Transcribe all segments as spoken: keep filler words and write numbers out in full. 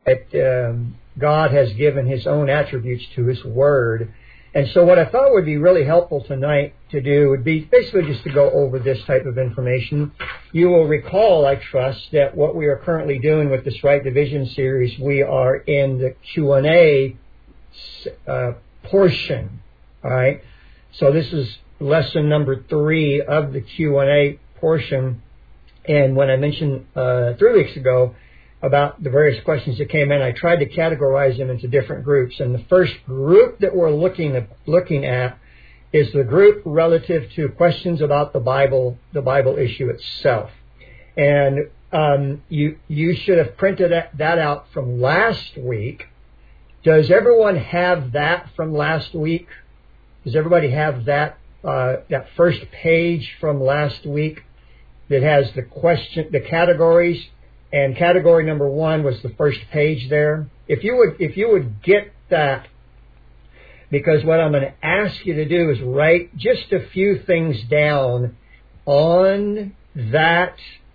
that um, God has given His own attributes to His Word. And so what I thought would be really helpful tonight to do would be basically just to go over this type of information. You will recall, I trust, that what we are currently doing with this Right Division series, we are in the Q and A uh, portion. All right? So this is lesson number three of the Q and A portion. And when I mentioned uh, three weeks ago about the various questions that came in, I tried to categorize them into different groups. And the first group that we're looking at, looking at is the group relative to questions about the Bible, the Bible issue itself. And um, you you should have printed that, that out from last week. Does everyone have that from last week? Does everybody have that uh, that first page from last week that has the question, the categories? And category number one was the first page there. If you would, if you would get that, because what I'm going to ask you to do is write just a few things down on that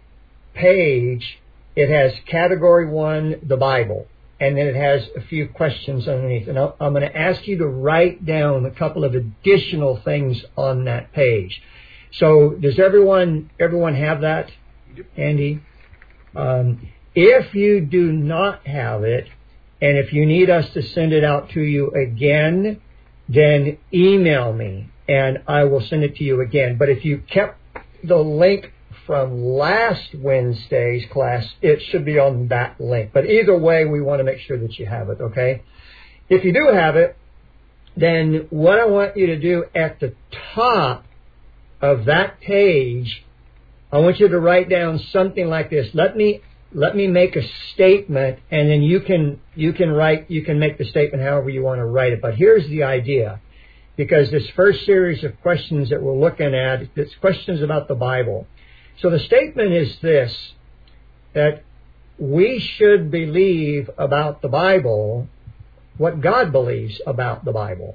page. It has category one, the Bible, and then it has a few questions underneath. And I'm going to ask you to write down a couple of additional things on that page. So does everyone everyone have that, Andy? Um, if you do not have it, and if you need us to send it out to you again, then email me, and I will send it to you again. But if you kept the link from last Wednesday's class, it should be on that link. But either way, we want to make sure that you have it, okay? If you do have it, then what I want you to do at the top of that page, I want you to write down something like this. Let me let me make a statement, and then you can you can write you can make the statement however you want to write it. But here's the idea, because this first series of questions that we're looking at, it's questions about the Bible. So the statement is this: that we should believe about the Bible what God believes about the Bible.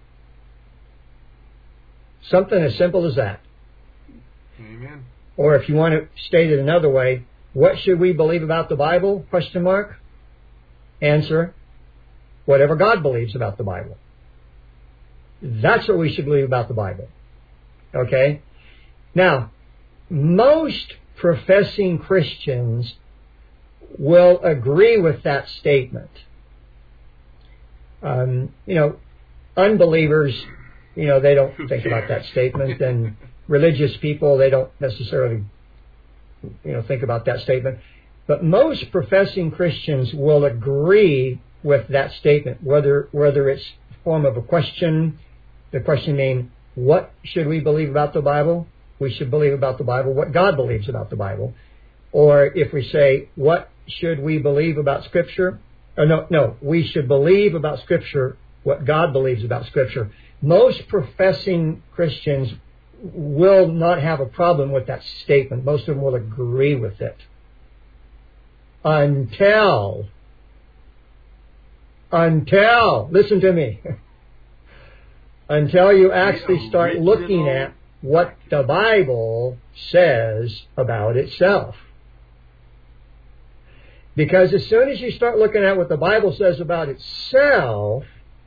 Something as simple as that. Amen. Or if you want to state it another way, what should we believe about the Bible? Question mark. Answer: whatever God believes about the Bible. That's what we should believe about the Bible. Okay? Now, most professing Christians will agree with that statement. Um, you know, unbelievers, you know, they don't think about that statement, and religious people, they don't necessarily, you know, think about that statement. But most professing Christians will agree with that statement, whether whether it's in the form of a question, the question being, what should we believe about the Bible? We should believe about the Bible what God believes about the Bible. Or if we say, what should we believe about Scripture? Or no, no, we should believe about Scripture what God believes about Scripture. Most professing Christians will not have a problem with that statement. Most of them will agree with it. Until, until, listen to me, until you actually start looking at what the Bible says about itself. Because as soon as you start looking at what the Bible says about itself,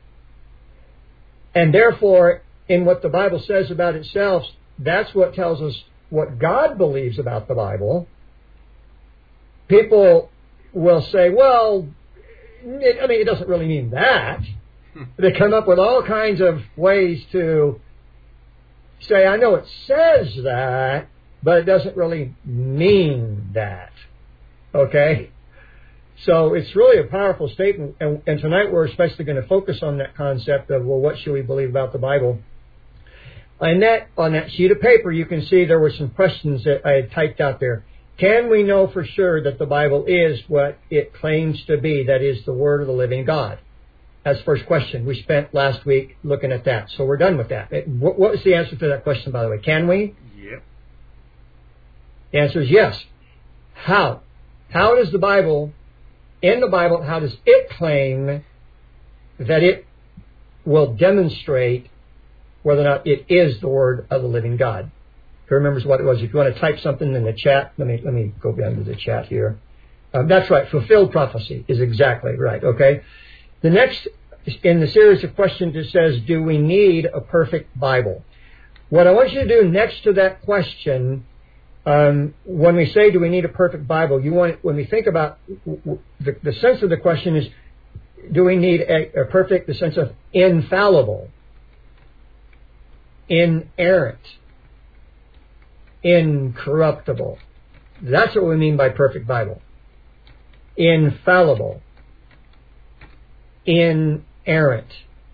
and therefore in what the Bible says about itself, that's what tells us what God believes about the Bible. People will say, well, it, I mean, it doesn't really mean that. They come up with all kinds of ways to say, I know it says that, but it doesn't really mean that. Okay? So it's really a powerful statement, and, and tonight we're especially going to focus on that concept of, well, what should we believe about the Bible? And that, on that sheet of paper, you can see there were some questions that I had typed out there. Can we know for sure that the Bible is what it claims to be, that is the Word of the living God? That's the first question. We spent last week looking at that, so we're done with that. What was the answer to that question, by the way? Can we? Yep. The answer is yes. How? How does the Bible, in the Bible, how does it claim that it will demonstrate whether or not it is the Word of the living God? Who remembers what it was? If you want to type something in the chat, let me let me go down to the chat here. Uh, that's right. Fulfilled prophecy is exactly right. Okay. The next in the series of questions, it says, do we need a perfect Bible? What I want you to do next to that question, um, when we say, do we need a perfect Bible, you want, when we think about the, the sense of the question is, do we need a, a perfect, the sense of infallible, inerrant, incorruptible? That's what we mean by perfect Bible. Infallible, inerrant,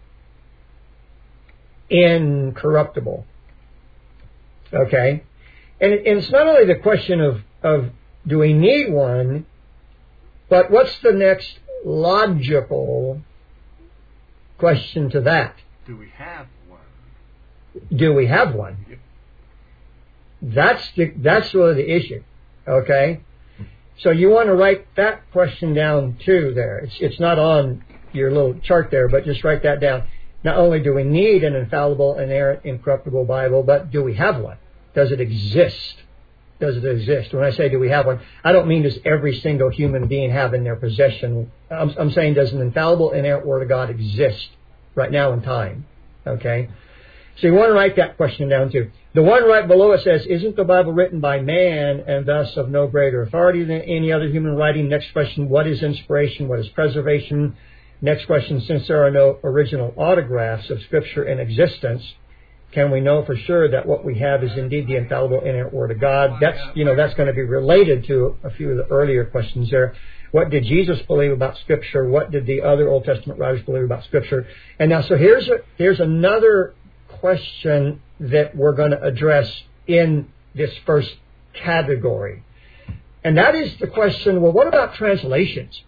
incorruptible. Okay? And, it, and it's not only the question of, of do we need one, but what's the next logical question to that? Do we have one? Do we have one? Yep. That's the, that's really the issue. Okay? So you want to write that question down too there. It's, it's not on your little chart there, but just write that down. Not only do we need an infallible, inerrant, incorruptible Bible, but do we have one? Does it exist? Does it exist? When I say do we have one, I don't mean does every single human being have in their possession. I'm, I'm saying does an infallible, inerrant Word of God exist right now in time? Okay? So you want to write that question down too. The one right below it says, isn't the Bible written by man and thus of no greater authority than any other human writing? Next question, what is inspiration? What is preservation? Next question, since there are no original autographs of Scripture in existence, can we know for sure that what we have is indeed the infallible, inerrant Word of God? That's, you know, that's going to be related to a few of the earlier questions there. What did Jesus believe about Scripture? What did the other Old Testament writers believe about Scripture? And now, so here's a, here's another question that we're going to address in this first category. And that is the question, well, what about translations?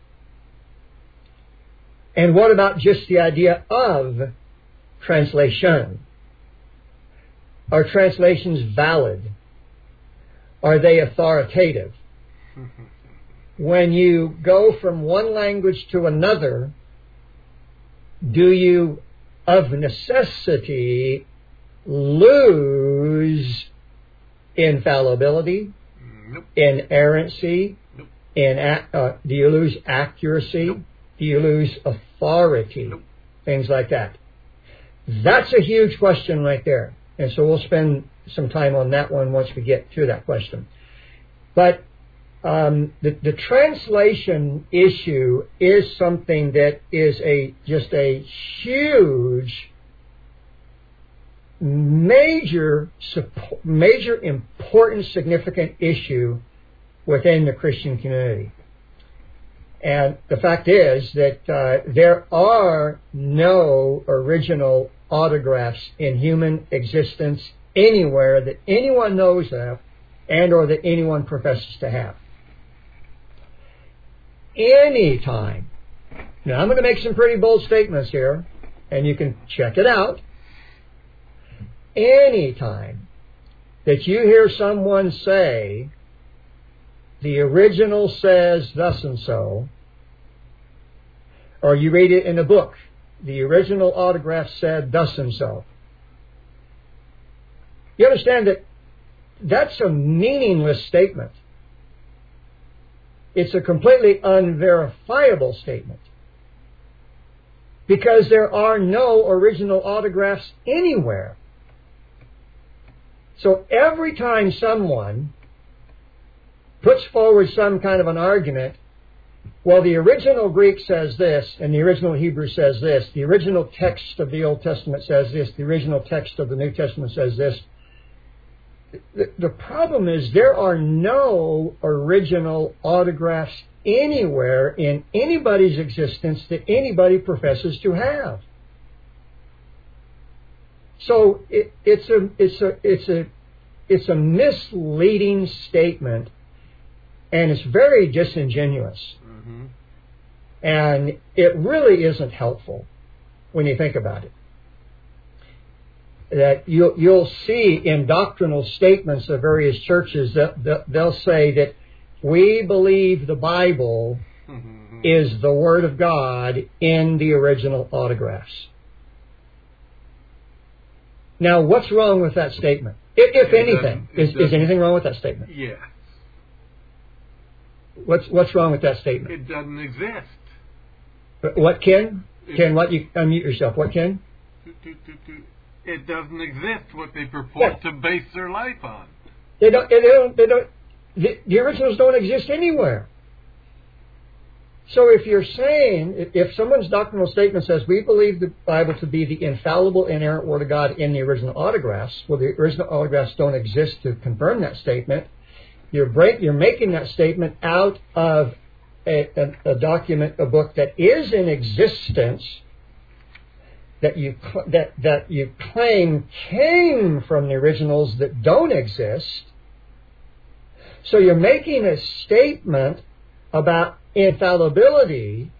And what about just the idea of translation? Are translations valid? Are they authoritative? When you go from one language to another, do you, of necessity, lose infallibility, Nope. inerrancy, Nope. in, uh, do you lose accuracy? Nope. Do you lose authority? Nope. Things like that. That's a huge question right there. And so we'll spend some time on that one once we get to that question. But um, the, the translation issue is something that is a just a huge, major, major, important, significant issue within the Christian community. And the fact is that uh, there are no original autographs in human existence anywhere that anyone knows of and or that anyone professes to have. Anytime. Now, I'm going to make some pretty bold statements here, and you can check it out. Anytime that you hear someone say, the original says thus and so, or you read it in a book, the original autograph said thus and so. You understand that that's a meaningless statement. It's a completely unverifiable statement. Because there are no original autographs anywhere. So every time someone puts forward some kind of an argument, well, the original Greek says this, and the original Hebrew says this, the original text of the Old Testament says this, the original text of the New Testament says this. The, the problem is there are no original autographs anywhere in anybody's existence that anybody professes to have. So it, it's a it's a it's a it's a misleading statement, and it's very disingenuous. Mm-hmm. And it really isn't helpful when you think about it. That you'll, you'll see in doctrinal statements of various churches that, that they'll say that we believe the Bible mm-hmm. is the Word of God in the original autographs. Now, what's wrong with that statement? If, if anything, is, is anything wrong with that statement? Yeah. What's what's wrong with that statement? It doesn't exist. What, Ken? It, Ken, what? You unmute yourself. What, Ken? It doesn't exist. What they purport yeah. to base their life on. They don't. They don't. They don't. The, the originals don't exist anywhere. So if you're saying, if someone's doctrinal statement says, we believe the Bible to be the infallible, inerrant Word of God in the original autographs, well, the original autographs don't exist to confirm that statement. You're break, you're making that statement out of a, a, a document, a book that is in existence, that you that that you claim came from the originals that don't exist. So you're making a statement about infallibility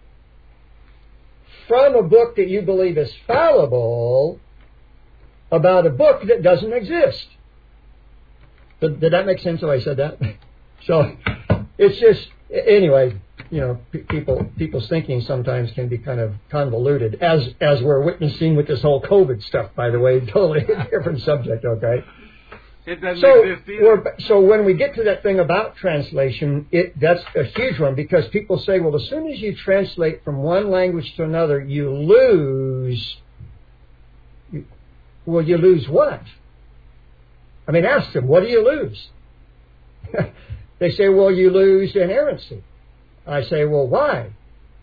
from a book that you believe is fallible about a book that doesn't exist. Did, did that make sense when I said that? So it's just, anyway, you know, p- people people's thinking sometimes can be kind of convoluted, as as we're witnessing with this whole COVID stuff, by the way. Totally different subject, okay? It doesn't so, exist either. We're, so when we get to that thing about translation, it that's a huge one, because people say, well, as soon as you translate from one language to another, you lose. You, well, you lose what? I mean, ask them, what do you lose? They say, well, you lose inerrancy. I say, well, why?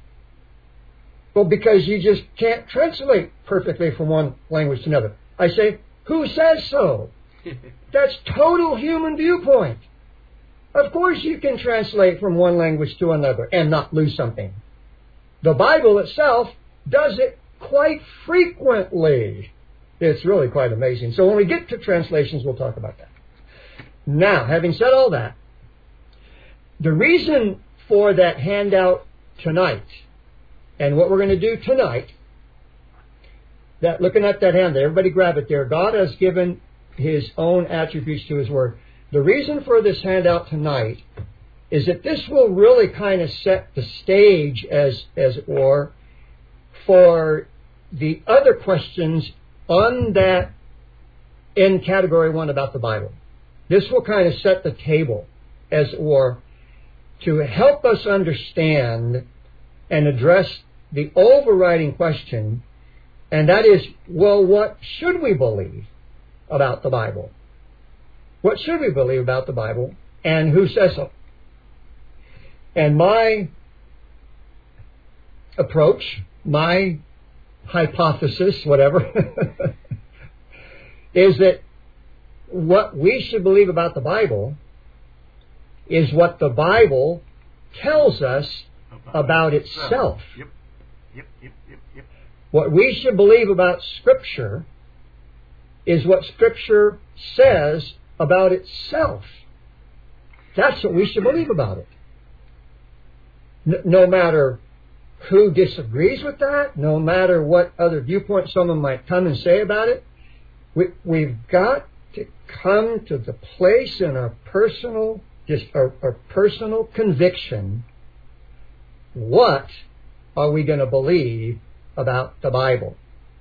Well, because you just can't translate perfectly from one language to another. I say, who says so? That's total human viewpoint. Of course you can translate from one language to another and not lose something. The Bible itself does it quite frequently. It's really quite amazing. So when we get to translations, we'll talk about that. Now, having said all that, the reason for that handout tonight, and what we're going to do tonight, that looking at that handout, everybody grab it there. God has given His own attributes to His Word. The reason for this handout tonight is that this will really kind of set the stage, as as it were, for the other questions on that in category one about the Bible. This will kind of set the table, as it were, to help us understand and address the overriding question, and that is, well, what should we believe about the Bible? What should we believe about the Bible, and who says so? And my approach, my hypothesis, whatever, is that what we should believe about the Bible is what the Bible tells us about itself. Yep. Yep, yep, yep, yep. What we should believe about Scripture is what Scripture says about itself. That's what we should believe about it. N- no matter who disagrees with that, no matter what other viewpoint someone might come and say about it, we, we've got to come to the place in our personal, just our, our personal conviction. What are we going to believe about the Bible?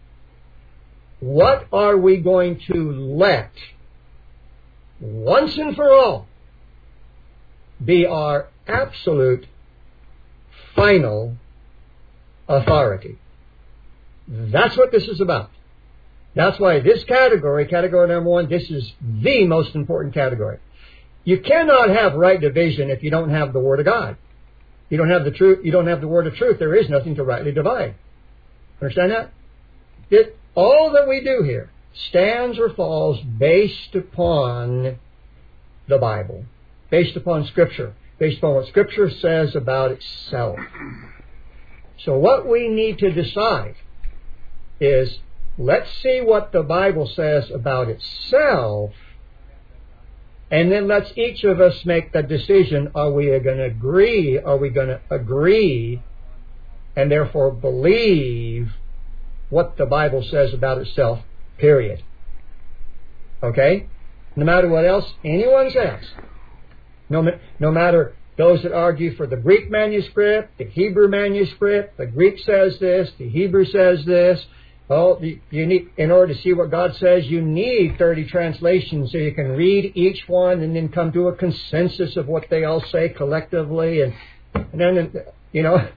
What are we going to let, once and for all, be our absolute, final authority? That's what this is about. That's why this category, category number one, this is the most important category. You cannot have right division if you don't have the Word of God. You don't have the truth. You don't have the word of truth. There is nothing to rightly divide. Understand that? It, all that we do here stands or falls based upon the Bible, based upon Scripture, based upon what Scripture says about itself. So what we need to decide is, let's see what the Bible says about itself, and then let's each of us make the decision, are we going to agree, are we going to agree, and therefore believe what the Bible says about itself, period. Okay? No matter what else anyone says. No, no matter those that argue for the Greek manuscript, the Hebrew manuscript, the Greek says this, the Hebrew says this, Well, you need, in order to see what God says, you need thirty translations so you can read each one and then come to a consensus of what they all say collectively. And, and then, you know,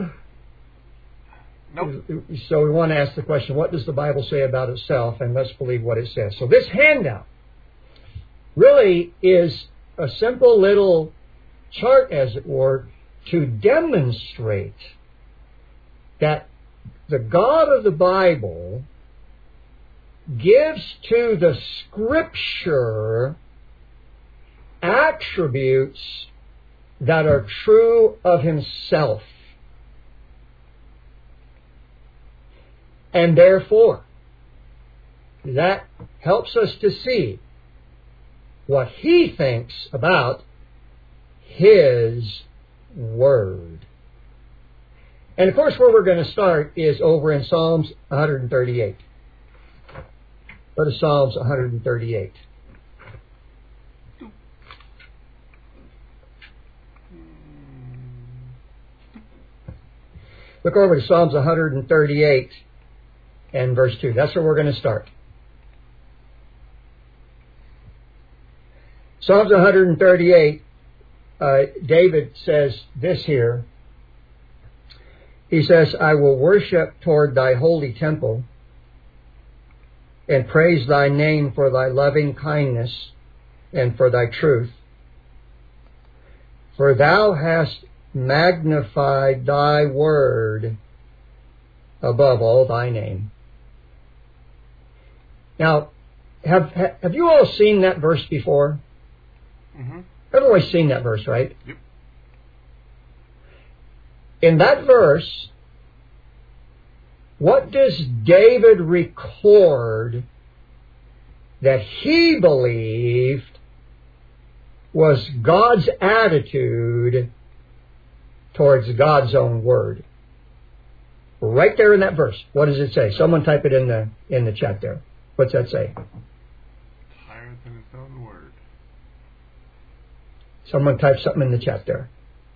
nope. So we want to ask the question, what does the Bible say about itself? And let's believe what it says. So this handout really is a simple little chart, as it were, to demonstrate that the God of the Bible gives to the Scripture attributes that are true of Himself. And therefore, that helps us to see what He thinks about His Word. And of course, where we're going to start is over in Psalms one thirty-eight. Go to Psalms one thirty-eight. Look over to Psalms one thirty-eight and verse two. That's where we're going to start. Psalms one thirty-eight, uh, David says this here. He says, I will worship toward thy holy temple and praise thy name for thy loving kindness and for thy truth. For thou hast magnified thy word above all thy name. Now, have have you all seen that verse before? Mm-hmm. Everybody's seen that verse, right? Yep. In that verse, what does David record that he believed was God's attitude towards God's own word? Right there in that verse. What does it say? Someone type it in the in the chat there. What's that say? Higher than His own word. Someone type something in the chat there.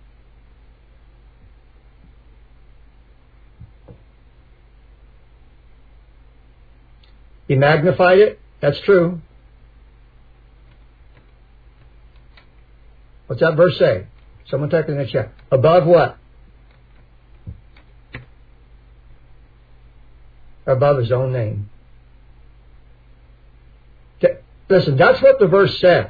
He magnified it. That's true. What's that verse say? Someone type it in the chat. Above what? Above His own name. Listen, that's what the verse says.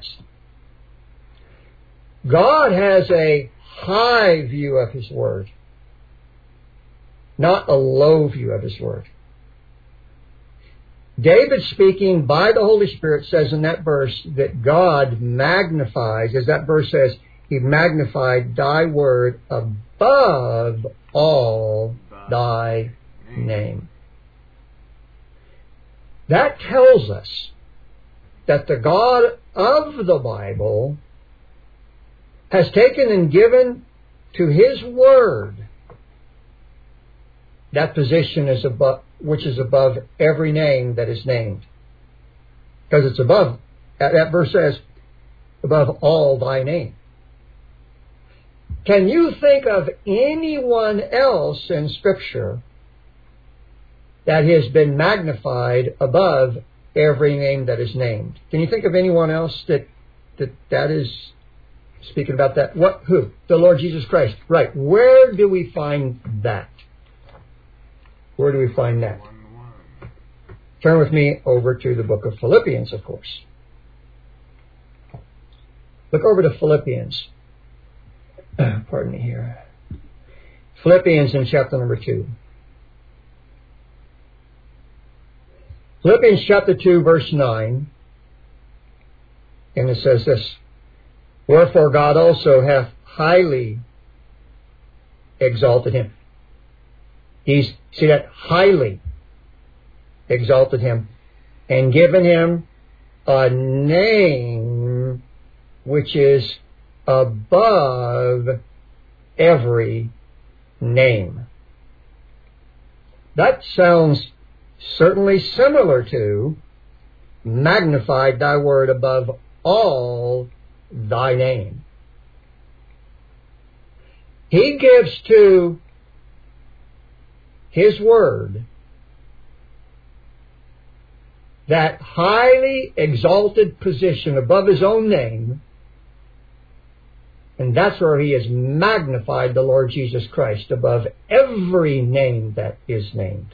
God has a high view of His Word, not a low view of His Word. David, speaking by the Holy Spirit, says in that verse that God magnifies, as that verse says, He magnified thy word above all thy name. That tells us that the God of the Bible has taken and given to His Word that position is above, which is above every name that is named. Because it's above, that, that verse says, above all thy name. Can you think of anyone else in Scripture that has been magnified above every name that is named? Can you think of anyone else that that, that is speaking about that? What? Who? The Lord Jesus Christ. Right. Where do we find that? Where do we find that? Turn with me over to the book of Philippians, of course. Look over to Philippians. Pardon me here. Philippians in chapter number two. Philippians chapter two, verse nine. And it says this. Wherefore God also hath highly exalted Him. He's, see that? Highly exalted Him. And given Him a name which is above every name. That sounds certainly similar to magnified thy word above all thy name. He gives to His word that highly exalted position above his own name, and that's where he has magnified the Lord Jesus Christ above every name that is named.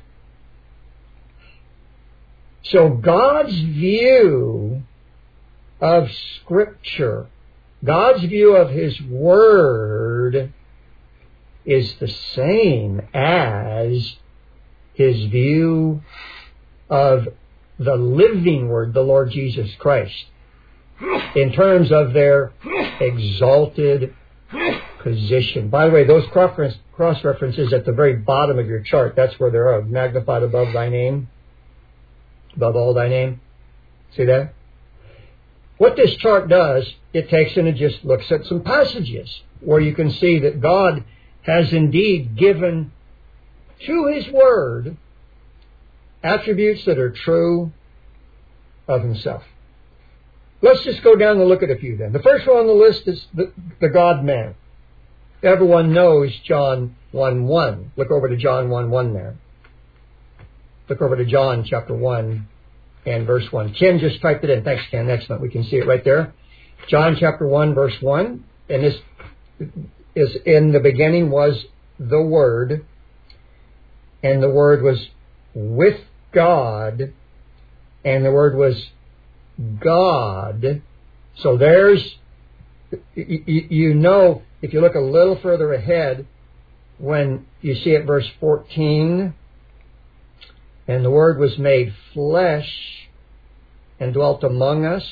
So God's view of Scripture, God's view of His Word, is the same as His view of the living Word, the Lord Jesus Christ, in terms of their exalted position. By the way, those cross-references at the very bottom of your chart, that's where they are, magnified above thy name, above all thy name. See that? What this chart does, it takes in and just looks at some passages where you can see that God has indeed given to His Word attributes that are true of Himself. Let's just go down and look at a few then. The first one on the list is the, the God-man. Everyone knows John one one. Look over to John one one there. Look over to John chapter one and verse one. Ken just typed it in. Thanks, Ken. Excellent. We can see it right there. John chapter one, verse one. And this is, in the beginning was the Word, and the Word was with God, and the Word was God. So there's, you know, if you look a little further ahead, when you see it verse fourteen, and the Word was made flesh and dwelt among us,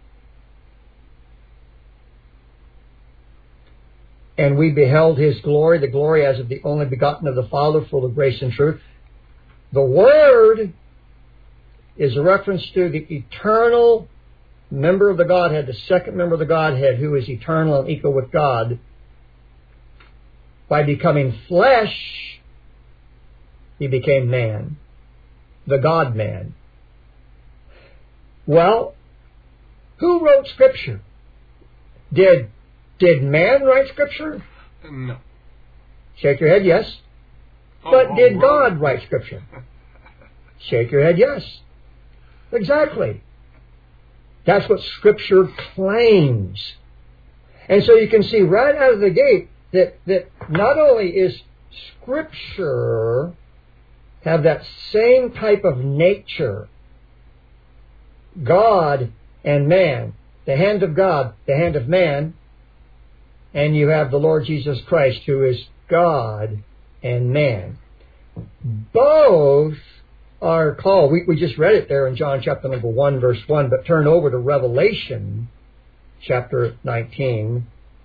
and we beheld His glory, the glory as of the only begotten of the Father, full of grace and truth. The Word is a reference to the eternal member of the Godhead, the second member of the Godhead, who is eternal and equal with God. By becoming flesh, He became man, the God-man. Well, who wrote Scripture? Did, did man write Scripture? No. Shake your head, yes. Oh, But oh, did right. God write Scripture? Shake your head, yes. Exactly. That's what Scripture claims. And so you can see right out of the gate that, that not only is Scripture have that same type of nature, God and man, the hand of God, the hand of man, and you have the Lord Jesus Christ, who is God and man. Both are called, we, we just read it there in John chapter number one, verse one, but turn over to Revelation chapter nineteen.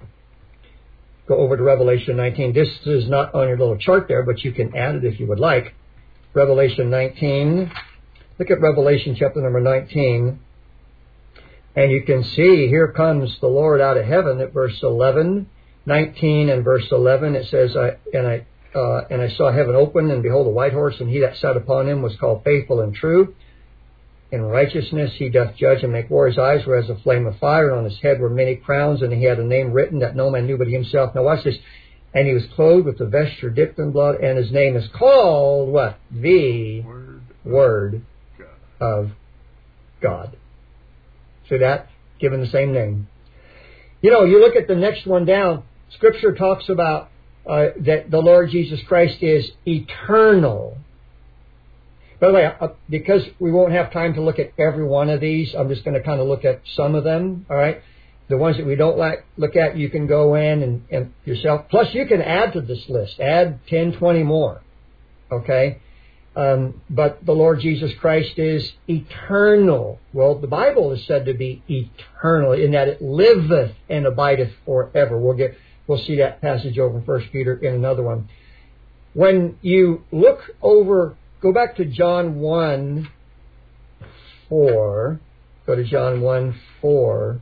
Go over to Revelation nineteen. This is not on your little chart there, but you can add it if you would like. Revelation nineteen. Look at Revelation chapter number nineteen. And you can see, here comes the Lord out of heaven at verse eleven. nineteen and verse eleven, it says, I, and I Uh, and I saw heaven open, and behold, a white horse, and he that sat upon him was called Faithful and True. In righteousness he doth judge and make war. His eyes were as a flame of fire, and on his head were many crowns, and he had a name written that no man knew but himself. Now watch this. And he was clothed with a vesture dipped in blood, and his name is called what? The Word, Word God. of God. See that? Given the same name. You know, you look at the next one down. Scripture talks about Uh, that the Lord Jesus Christ is eternal. By the way, uh, because we won't have time to look at every one of these, I'm just going to kind of look at some of them, all right? The ones that we don't like, look at, you can go in and, and yourself. Plus, you can add to this list. Add ten, twenty more, okay? Um, but the Lord Jesus Christ is eternal. Well, the Bible is said to be eternal in that it liveth and abideth forever. We'll get... We'll see that passage over in First Peter in another one. When you look over, go back to John one four. Go to John one four.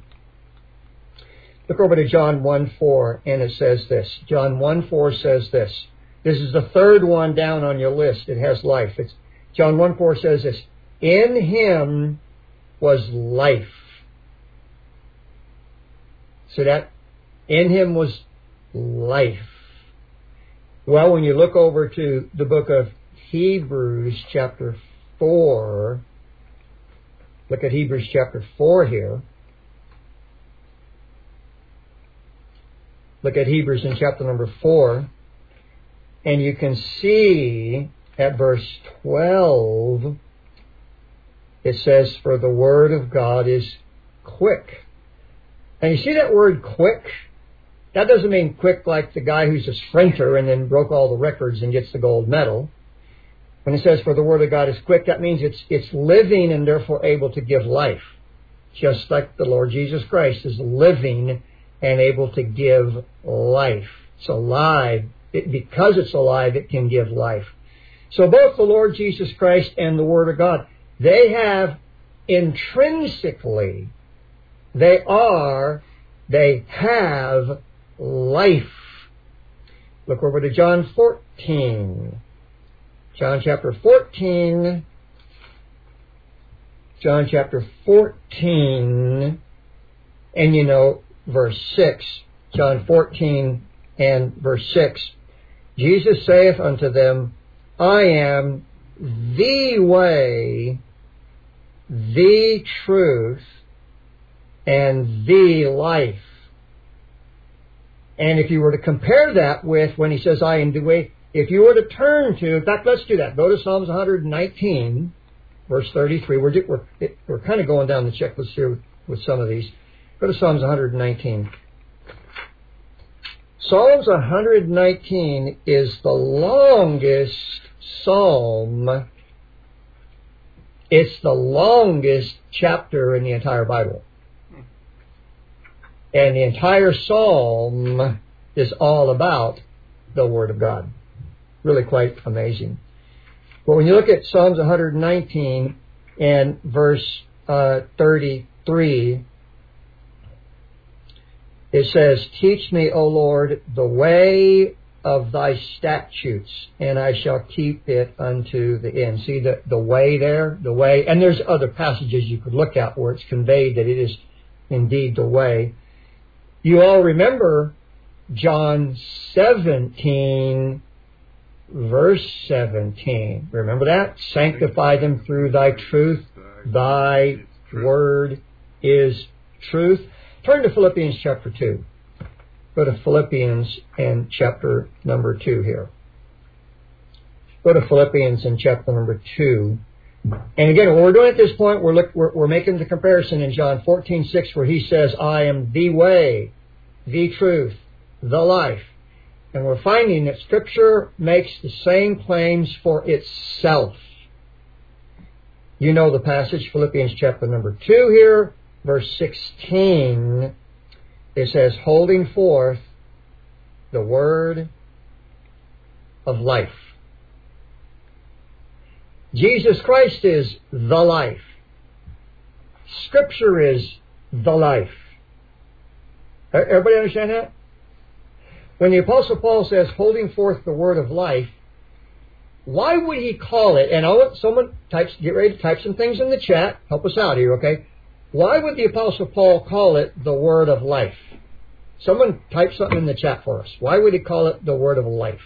Look over to John one four, and it says this. John one four says this. This is the third one down on your list. It has life. It's, John one four says this. In Him was life. So that in Him was life. Well, when you look over to the book of Hebrews chapter four, Look at Hebrews chapter four here. Look at Hebrews in chapter number four. And you can see at verse twelve, it says, for the word of God is quick. And you see that word quick? That doesn't mean quick like the guy who's a sprinter and then broke all the records and gets the gold medal. When it says for the word of God is quick, that means it's it's living and therefore able to give life. Just like the Lord Jesus Christ is living and able to give life. It's alive. It, because it's alive, it can give life. So both the Lord Jesus Christ and the Word of God, they have intrinsically, they are, they have life. Look over to John fourteen. John chapter fourteen. John chapter fourteen. And you know, verse six. John fourteen and verse six. Jesus saith unto them, I am the way, the truth, and the life. And if you were to compare that with when he says, I am the way, if you were to turn to, in fact, let's do that. Go to Psalms one nineteen, verse thirty-three. We're, we're, we're kind of going down the checklist here with some of these. Go to Psalms one nineteen. Psalms one nineteen is the longest psalm. It's the longest chapter in the entire Bible. And the entire psalm is all about the Word of God. Really quite amazing. But when you look at Psalms one nineteen and verse uh, thirty-three, it says, teach me, O Lord, the way of thy statutes, and I shall keep it unto the end. See the, the way there? The way. And there's other passages you could look at where it's conveyed that it is indeed the way. You all remember John seventeen, verse seventeen. Remember that? Sanctify them through thy truth. Thy word is truth. Turn to Philippians chapter two. Go to Philippians and chapter number two here. Go to Philippians in chapter number two. And again, what we're doing at this point, we're, look, we're, we're making the comparison in John fourteen six where he says, I am the way, the truth, the life. And we're finding that Scripture makes the same claims for itself. You know the passage, Philippians chapter number two here. Verse sixteen, it says, holding forth the word of life. Jesus Christ is the life. Scripture is the life. Everybody understand that? When the Apostle Paul says, holding forth the word of life, why would he call it, and I'll let someone types, get ready to type some things in the chat, help us out here, okay? Why would the Apostle Paul call it the word of life? Someone type something in the chat for us. Why would he call it the word of life?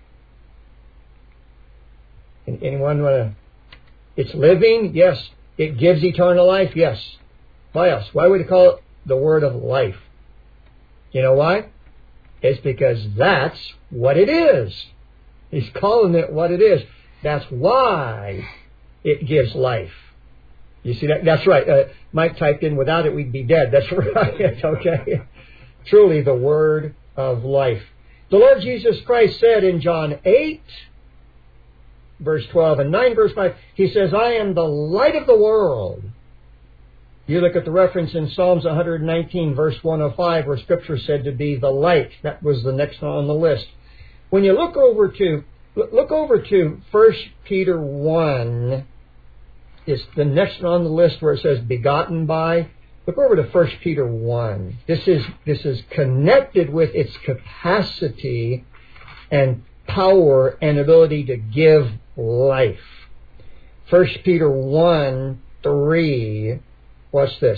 Anyone want to? It's living? Yes. It gives eternal life? Yes. Why else? Why would he call it the word of life? You know why? It's because that's what it is. He's calling it what it is. That's why it gives life. You see that? That's right. Uh, Mike typed in, without it we'd be dead. That's right. Okay. Truly the word of life. The Lord Jesus Christ said in John eight, verse twelve, and nine, verse five, he says, I am the light of the world. You look at the reference in Psalms one nineteen, verse one oh five, where Scripture said to be the light. That was the next one on the list. When you look over to, look over to First Peter one, it's the next one on the list where it says begotten by. Look over to First Peter one. This is, this is connected with its capacity and power and ability to give life. First Peter one, three. Watch this.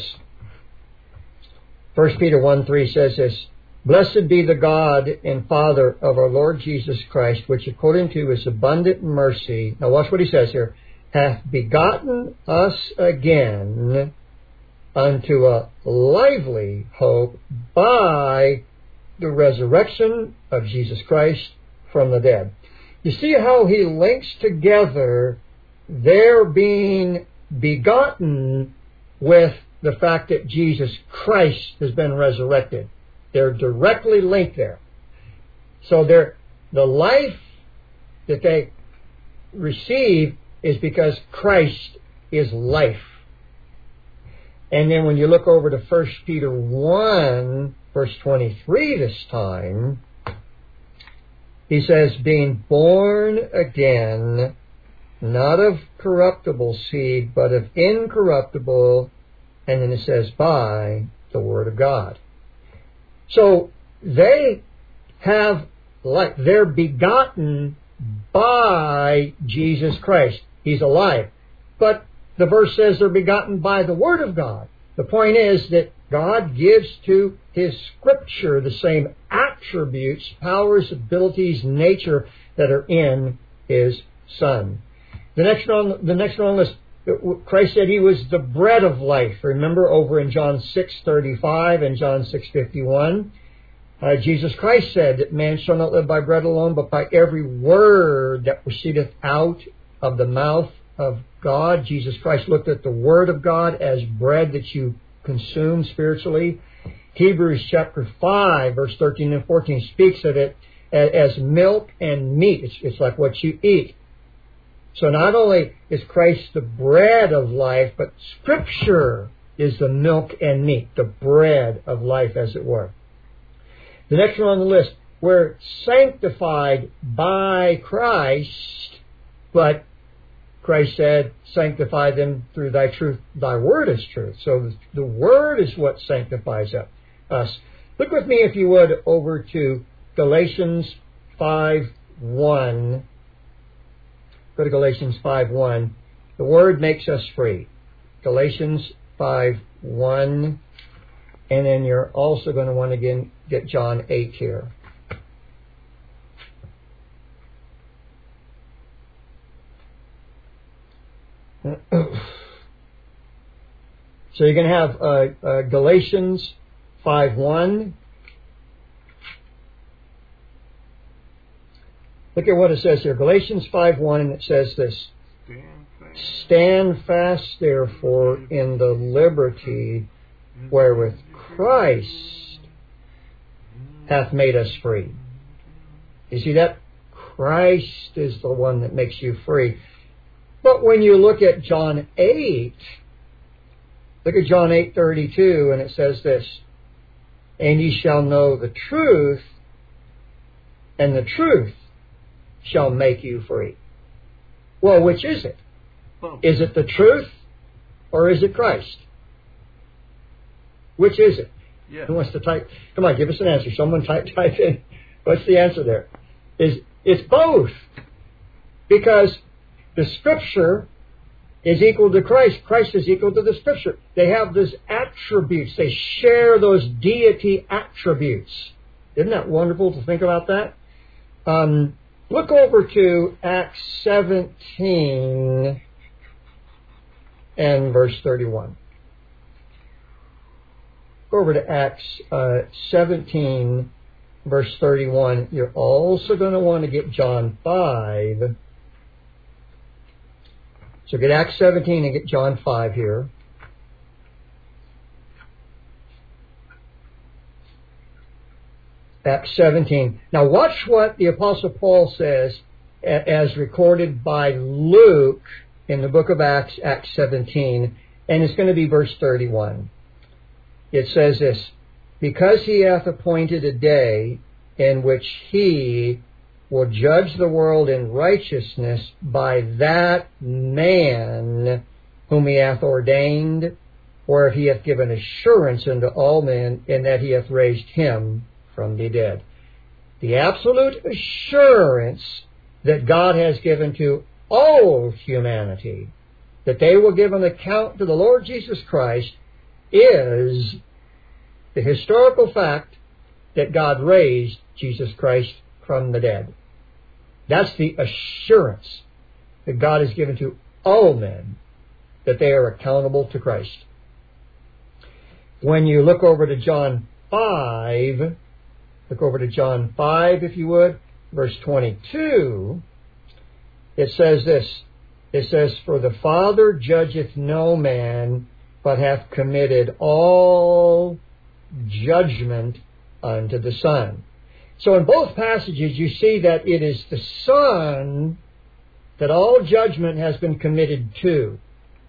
First Peter one, three says this. Blessed be the God and Father of our Lord Jesus Christ, which according to his abundant mercy, now watch what he says here, hath begotten us again unto a lively hope by the resurrection of Jesus Christ from the dead. You see how he links together their being begotten with the fact that Jesus Christ has been resurrected. They're directly linked there. So they're, the life that they receive is because Christ is life. And then when you look over to First Peter one, verse twenty-three this time, he says, being born again, not of corruptible seed, but of incorruptible, and then it says, by the Word of God. So they have life. They're begotten by Jesus Christ. He's alive. But the verse says they're begotten by the Word of God. The point is that God gives to His Scripture the same attributes, powers, abilities, nature that are in His Son. The next one, the next one on this, Christ said He was the bread of life. Remember over in John six thirty-five and John six fifty-one, uh, Jesus Christ said that man shall not live by bread alone, but by every word that proceedeth out of the mouth of God. Jesus Christ looked at the Word of God as bread that you consume spiritually. Hebrews chapter five, verse thirteen and fourteen speaks of it as milk and meat. It's, it's like what you eat. So not only is Christ the bread of life, but Scripture is the milk and meat, the bread of life, as it were. The next one on the list, we're sanctified by Christ, but Christ said, sanctify them through thy truth. Thy word is truth. So the word is what sanctifies us. Look with me, if you would, over to Galatians five one. Go to Galatians five one. The word makes us free. Galatians five one. And then you're also going to want to get, get John eight here. So you're going to have uh, uh, Galatians five one. Look at what it says here. Galatians five one, and it says this. Stand fast, therefore, in the liberty wherewith Christ hath made us free. You see that? Christ is the one that makes you free. But when you look at John eight, look at John eight thirty-two, and it says this, and ye shall know the truth, and the truth shall make you free. Well, which is it? Is it the truth, or is it Christ? Which is it? Yeah. Who wants to type? Come on, give us an answer. Someone type type in. What's the answer there? Is it's both. Because the Scripture is equal to Christ. Christ is equal to the Scripture. They have those attributes. They share those deity attributes. Isn't that wonderful to think about that? Um, look over to Acts seventeen and verse thirty-one. Go over to Acts uh, seventeen, verse thirty-one. You're also going to want to get John five. So get Acts seventeen and get John five here. Acts seventeen. Now watch what the Apostle Paul says as recorded by Luke in the book of Acts, Acts seventeen, and it's going to be verse thirty-one. It says this, because he hath appointed a day in which he will judge the world in righteousness by that man whom he hath ordained, where he hath given assurance unto all men, in that he hath raised him from the dead. The absolute assurance that God has given to all humanity, that they will give an account to the Lord Jesus Christ, is the historical fact that God raised Jesus Christ from the dead. That's the assurance that God has given to all men, that they are accountable to Christ. When you look over to John five, look over to John five, if you would, verse twenty-two, it says this. It says, "For the Father judgeth no man, but hath committed all judgment unto the Son." So in both passages you see that it is the Son that all judgment has been committed to.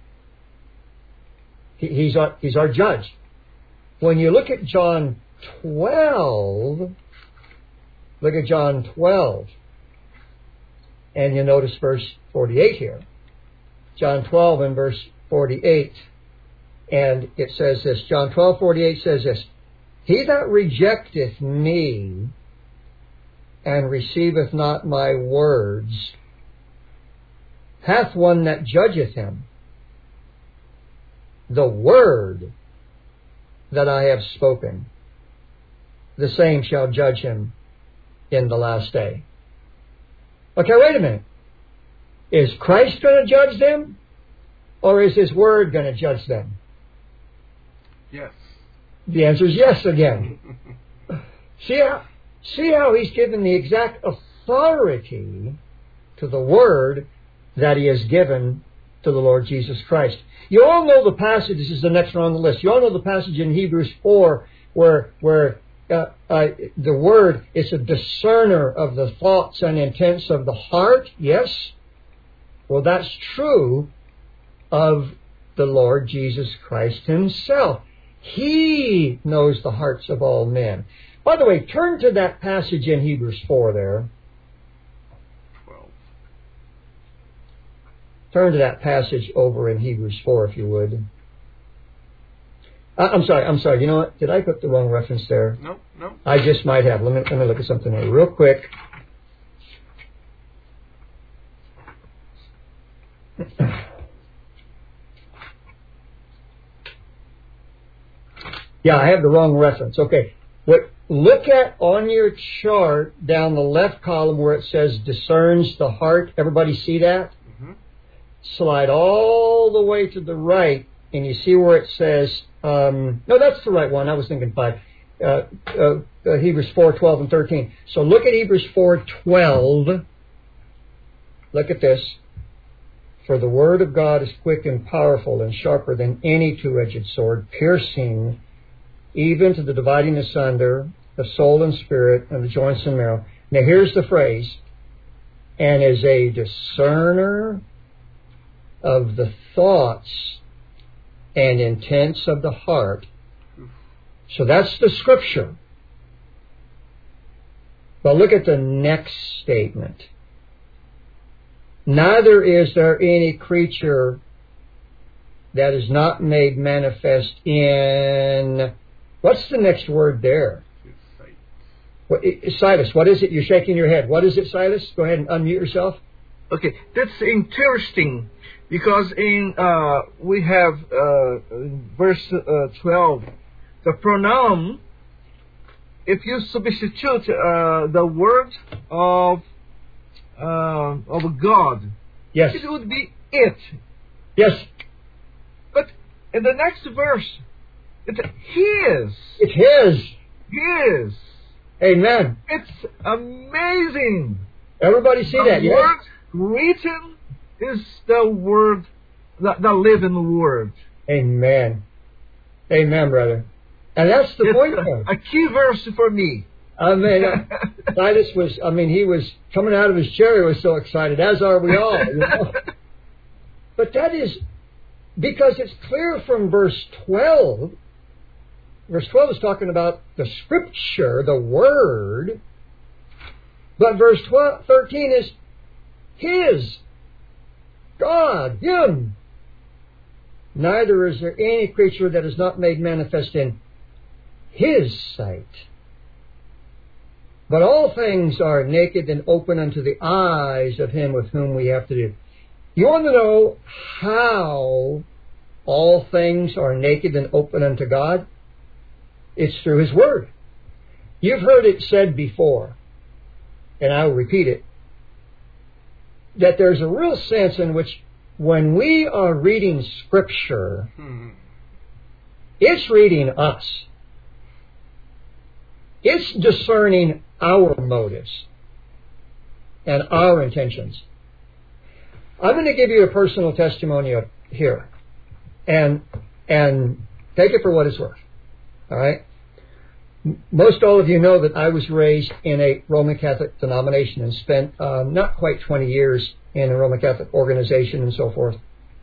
He, he's, our, he's our judge. When you look at John twelve, look at John twelve, and you notice verse forty-eight here. John twelve and verse forty-eight. And it says this, John twelve forty-eight says this, "He that rejecteth me and receiveth not my words hath one that judgeth him. The word that I have spoken, the same shall judge him in the last day." Okay, wait a minute. Is Christ going to judge them? Or is His Word going to judge them? Yes. The answer is yes again. see, how, see how He's given the exact authority to the Word that He has given to the Lord Jesus Christ. You all know the passage, this is the next one on the list, you all know the passage in Hebrews four where, where uh, uh, the Word is a discerner of the thoughts and intents of the heart, yes? Well, that's true of the Lord Jesus Christ Himself. He knows the hearts of all men. By the way, turn to that passage in Hebrews four there. twelve. Turn to that passage over in Hebrews four, if you would. Uh, I'm sorry, I'm sorry. You know what? Did I put the wrong reference there? No, no. I just might have. Let me, let me look at something here real quick. Yeah, I have the wrong reference. Okay. What, look at on your chart down the left column where it says discerns the heart. Everybody see that? Mm-hmm. Slide all the way to the right and you see where it says, um, no, that's the right one. I was thinking five. Uh, uh, uh, Hebrews four, twelve, and thirteen. So look at Hebrews four, twelve. Look at this. "For the word of God is quick and powerful and sharper than any two-edged sword, piercing even to the dividing asunder of soul and spirit and the joints and marrow." Now here's the phrase, "and is a discerner of the thoughts and intents of the heart." So that's the scripture. But look at the next statement. "Neither is there any creature that is not made manifest in..." What's the next word there? What, Silas, what is it? You're shaking your head. What is it, Silas? Go ahead and unmute yourself. Okay, that's interesting because in uh, we have uh, verse uh, twelve, the pronoun. If you substitute uh, the word of uh, of God, yes, it would be it. Yes, but in the next verse, it's His. It's His. His. Amen. It's amazing. Everybody see the that? The word yes? written is the word, the, the living word. Amen. Amen, brother. And that's the it's point. A, a key verse for me. I mean, uh, Titus was, I mean, he was coming out of his chair. He was so excited, as are we all. You know? But that is because it's clear from verse twelve. Verse twelve is talking about the scripture, the word. But verse twelve, thirteen is His. God, Him. "Neither is there any creature that is not made manifest in His sight. But all things are naked and open unto the eyes of Him with whom we have to do." You want to know how all things are naked and open unto God? It's through His Word. You've heard it said before, and I'll repeat it, that there's a real sense in which when we are reading Scripture, Hmm. it's reading us. It's discerning our motives and our intentions. I'm going to give you a personal testimony here, and and take it for what it's worth. All right? Most all of you know that I was raised in a Roman Catholic denomination and spent uh, not quite twenty years in a Roman Catholic organization and so forth.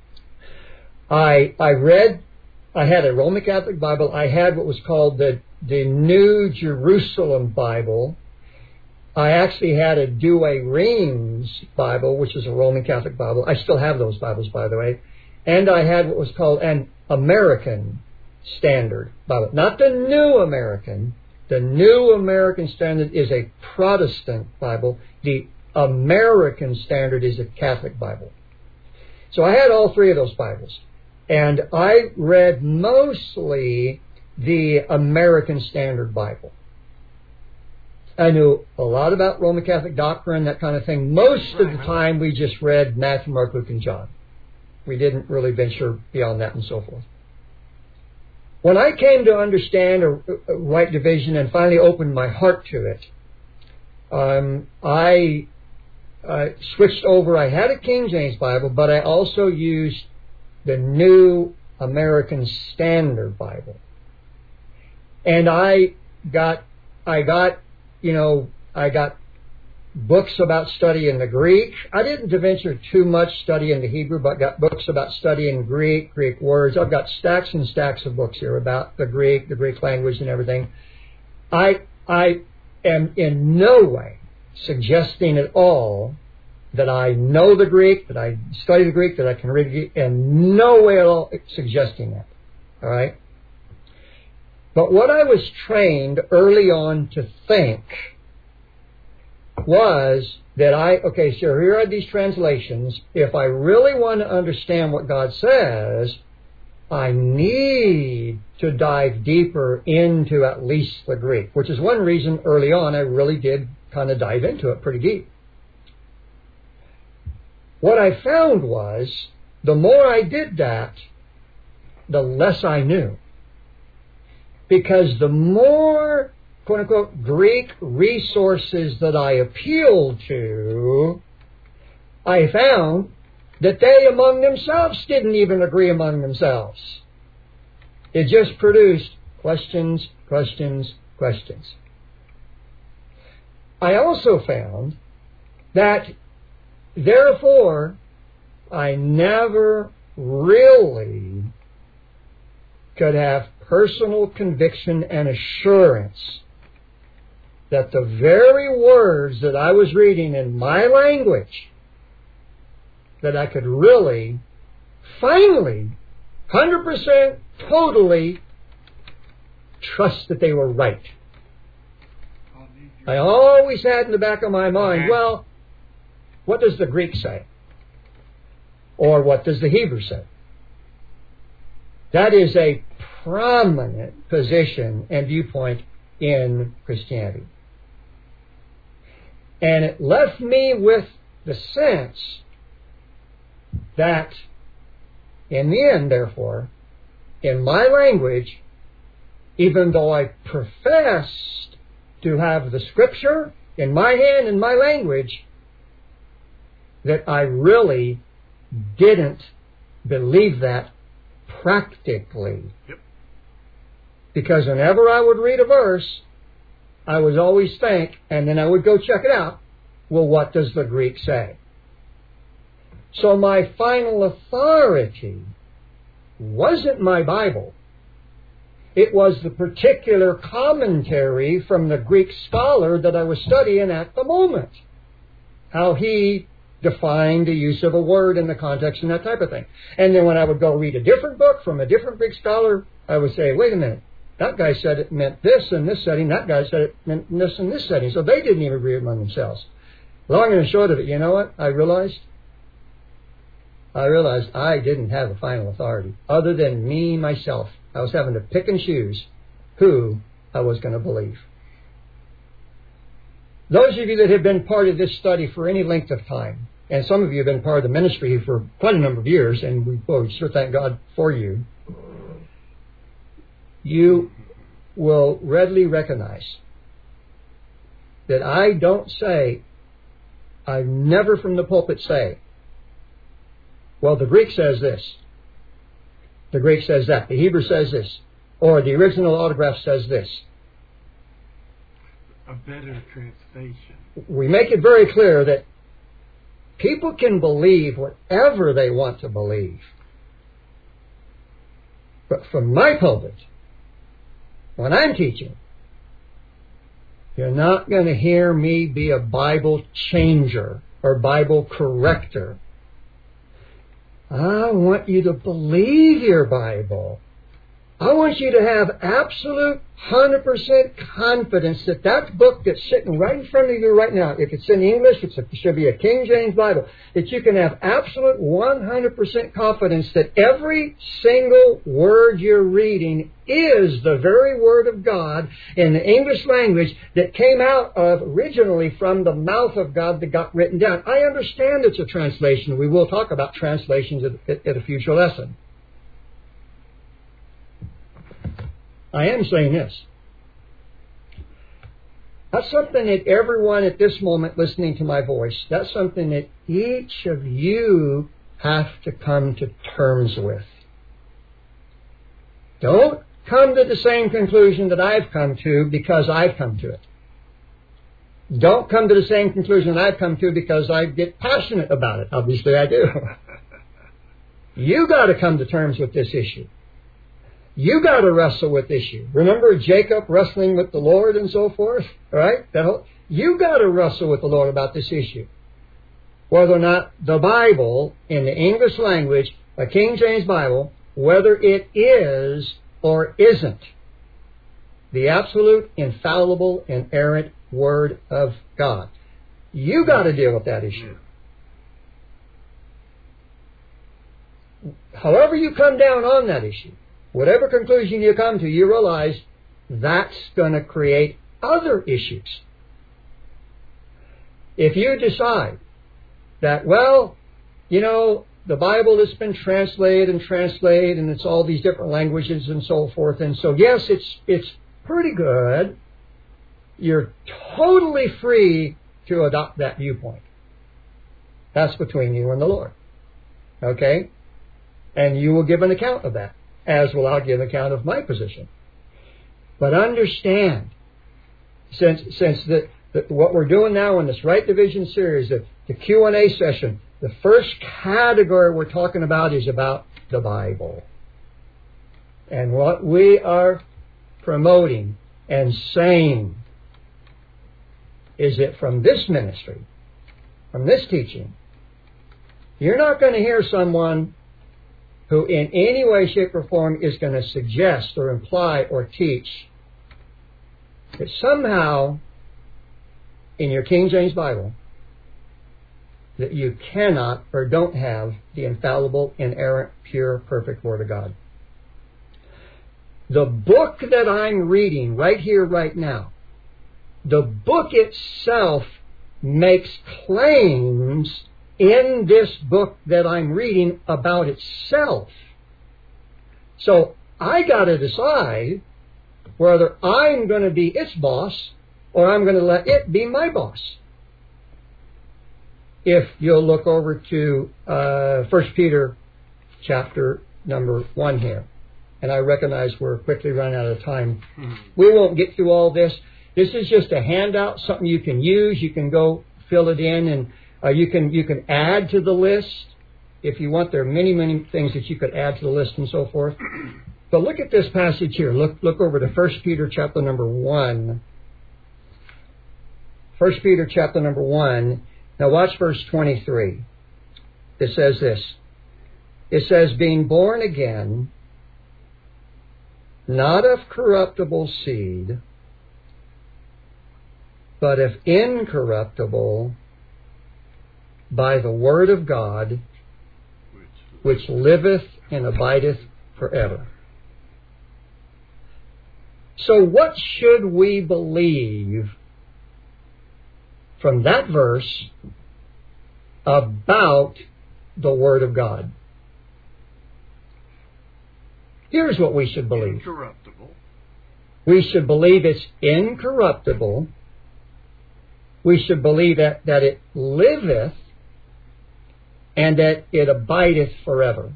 I I read, I had a Roman Catholic Bible. I had what was called the, the New Jerusalem Bible. I actually had a Douay-Rheims Bible, which is a Roman Catholic Bible. I still have those Bibles, by the way. And I had what was called an American Standard Bible. Not the New American. The New American Standard is a Protestant Bible. The American Standard is a Catholic Bible. So I had all three of those Bibles. And I read mostly the American Standard Bible. I knew a lot about Roman Catholic doctrine, that kind of thing. Most of the time we just read Matthew, Mark, Luke, and John. We didn't really venture beyond that and so forth. When I came to understand a, a right division and finally opened my heart to it, um, I uh, switched over. I had a King James Bible, but I also used the New American Standard Bible. And I got, I got, you know, I got books about studying the Greek. I didn't venture too much studying the Hebrew, but got books about studying Greek, Greek words. I've got stacks and stacks of books here about the Greek, the Greek language and everything. I, I am in no way suggesting at all that I know the Greek, that I study the Greek, that I can read Greek, and no way at all suggesting that. All right? But what I was trained early on to think was that I, okay, so here are these translations. If I really want to understand what God says, I need to dive deeper into at least the Greek, which is one reason early on I really did kind of dive into it pretty deep. What I found was, the more I did that, the less I knew. Because the more, quote unquote, Greek resources that I appealed to, I found that they among themselves didn't even agree among themselves. It just produced questions, questions, questions. I also found that, therefore, I never really could have personal conviction and assurance that the very words that I was reading in my language, that I could really, finally, one hundred percent, totally trust that they were right. I always had in the back of my mind, well, what does the Greek say? Or what does the Hebrew say? That is a prominent position and viewpoint in Christianity. And it left me with the sense that, in the end, therefore, in my language, even though I professed to have the Scripture in my hand, in my language, that I really didn't believe that practically. Yep. Because whenever I would read a verse, I would always think, and then I would go check it out, well, what does the Greek say? So my final authority wasn't my Bible. It was the particular commentary from the Greek scholar that I was studying at the moment. How he defined the use of a word in the context and that type of thing. And then when I would go read a different book from a different Greek scholar, I would say, wait a minute, that guy said it meant this in this setting, that guy said it meant this in this setting. So they didn't even agree among themselves. Long and short of it, you know what I realized? I realized I didn't have a final authority other than me, myself. I was having to pick and choose who I was going to believe. Those of you that have been part of this study for any length of time, and some of you have been part of the ministry for quite a number of years, and we, well, we sure thank God for you, you will readily recognize that I don't say, I never from the pulpit say, well, the Greek says this, the Greek says that, the Hebrew says this, or the original autograph says this. A better translation. We make it very clear that people can believe whatever they want to believe. But from my pulpit, when I'm teaching, you're not going to hear me be a Bible changer or Bible corrector. I want you to believe your Bible. I want you to have absolute one hundred percent confidence that that book that's sitting right in front of you right now, if it's in English, it's a, it should be a King James Bible, that you can have absolute one hundred percent confidence that every single word you're reading is the very Word of God in the English language that came out of originally from the mouth of God that got written down. I understand it's a translation. We will talk about translations at, at, at a future lesson. I am saying this. That's something that everyone at this moment listening to my voice, that's something that each of you have to come to terms with. Don't come to the same conclusion that I've come to because I've come to it. Don't come to the same conclusion that I've come to because I get passionate about it. Obviously I do. You got to come to terms with this issue. You got to wrestle with this issue. Remember Jacob wrestling with the Lord and so forth? Right? That whole, you got to wrestle with the Lord about this issue. Whether or not the Bible, in the English language, a King James Bible, whether it is or isn't the absolute, infallible, inerrant Word of God. You got to deal with that issue. However you come down on that issue, whatever conclusion you come to, you realize that's going to create other issues. If you decide that, well, you know, the Bible has been translated and translated and it's all these different languages and so forth, and so yes, it's it's pretty good, you're totally free to adopt that viewpoint. That's between you and the Lord. Okay? And you will give an account of that, as will I give account of my position. But understand, since since the, the, what we're doing now in this Right Division series, the, the Q and A session, the first category we're talking about is about the Bible. And what we are promoting and saying is that from this ministry, from this teaching, you're not going to hear someone who in any way, shape, or form is going to suggest or imply or teach that somehow in your King James Bible that you cannot or don't have the infallible, inerrant, pure, perfect Word of God. The book that I'm reading right here, right now, the book itself makes claims in this book that I'm reading about itself. So I got to decide whether I'm going to be its boss or I'm going to let it be my boss. If you'll look over to uh, First Peter chapter number one here. And I recognize we're quickly running out of time. Mm-hmm. We won't get through all this. This is just a handout, something you can use. You can go fill it in, and uh, you can you can add to the list if you want. There are many, many things that you could add to the list and so forth. But look at this passage here. Look look over to First Peter chapter number one. First Peter chapter number one. Now watch verse twenty-three. It says this. It says, being born again, not of corruptible seed, but of incorruptible, by the word of God, which liveth and abideth forever. So what should we believe from that verse about the Word of God. Here's what we should believe. Incorruptible. We should believe it's incorruptible. We should believe that, that it liveth and that it abideth forever.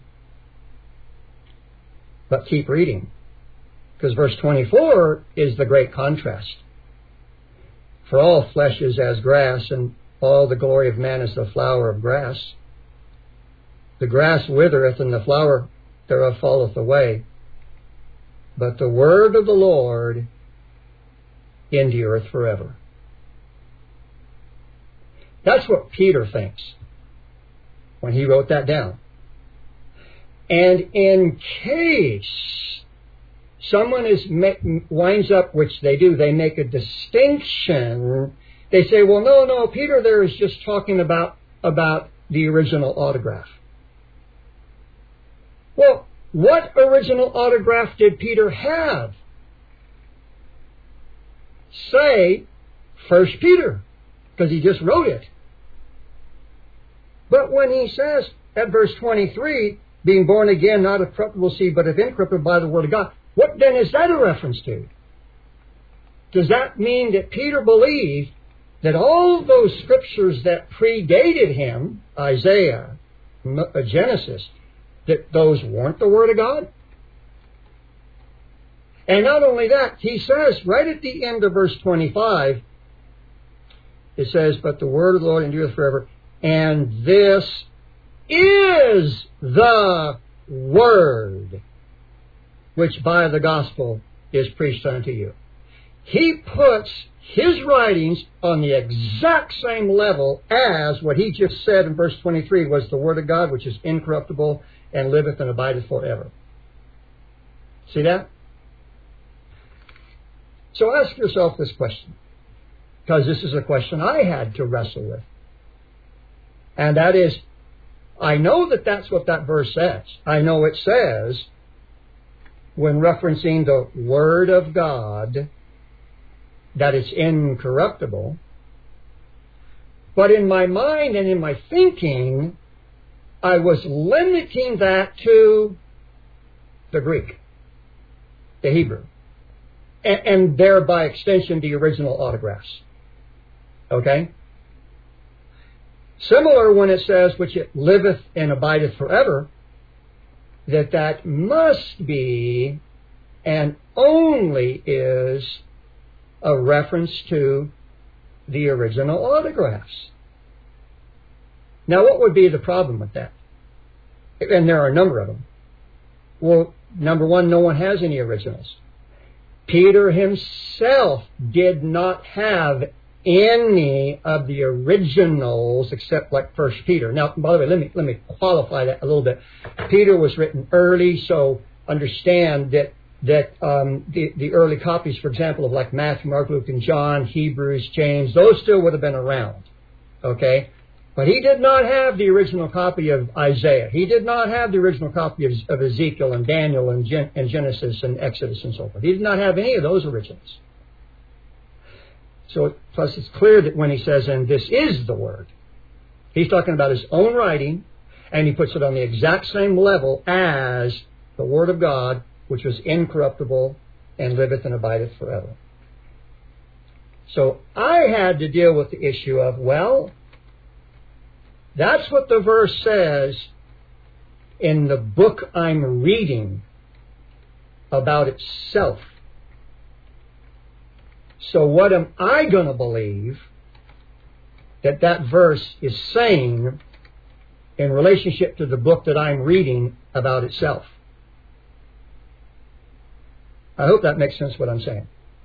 But keep reading, because verse twenty-four is the great contrast. For all flesh is as grass, and all the glory of man is the flower of grass. The grass withereth, and the flower thereof falleth away. But the word of the Lord endureth forever. That's what Peter thinks when he wrote that down. And in case someone is winds up, which they do, they make a distinction. They say, well, no, no, Peter there is just talking about, about the original autograph. Well, what original autograph did Peter have? Say, First Peter, because he just wrote it. But when he says at verse twenty-three, being born again, not of corruptible seed, but of incorruptible by the word of God, what then is that a reference to? Does that mean that Peter believed that all of those scriptures that predated him, Isaiah, Genesis, that those weren't the Word of God? And not only that, he says right at the end of verse twenty-five, it says, but the Word of the Lord endureth forever, and this is the Word which by the gospel is preached unto you. He puts his writings on the exact same level as what he just said in verse twenty-three was the Word of God, which is incorruptible and liveth and abideth forever. See that? So ask yourself this question, because this is a question I had to wrestle with. And that is, I know that that's what that verse says. I know it says, when referencing the Word of God, that it's incorruptible. But in my mind and in my thinking, I was limiting that to the Greek, the Hebrew, and, and there by extension the original autographs. Okay? Similar when it says, which it liveth and abideth forever, that that must be and only is a reference to the original autographs. Now, what would be the problem with that? And there are a number of them. Well, number one, no one has any originals. Peter himself did not have any of the originals except like First Peter. Now, by the way, let me let me qualify that a little bit. Peter was written early, so understand that that um, the the early copies, for example, of like Matthew, Mark, Luke, and John, Hebrews, James, those still would have been around. Okay, but he did not have the original copy of Isaiah. He did not have the original copy of, of Ezekiel and Daniel and, Gen, and Genesis and Exodus and so forth. He did not have any of those originals. So, plus it's clear that when he says, and this is the Word, he's talking about his own writing, and he puts it on the exact same level as the Word of God, which was incorruptible and liveth and abideth forever. So I had to deal with the issue of, well, that's what the verse says in the book I'm reading about itself. So what am I going to believe that that verse is saying in relationship to the book that I'm reading about itself? I hope that makes sense what I'm saying.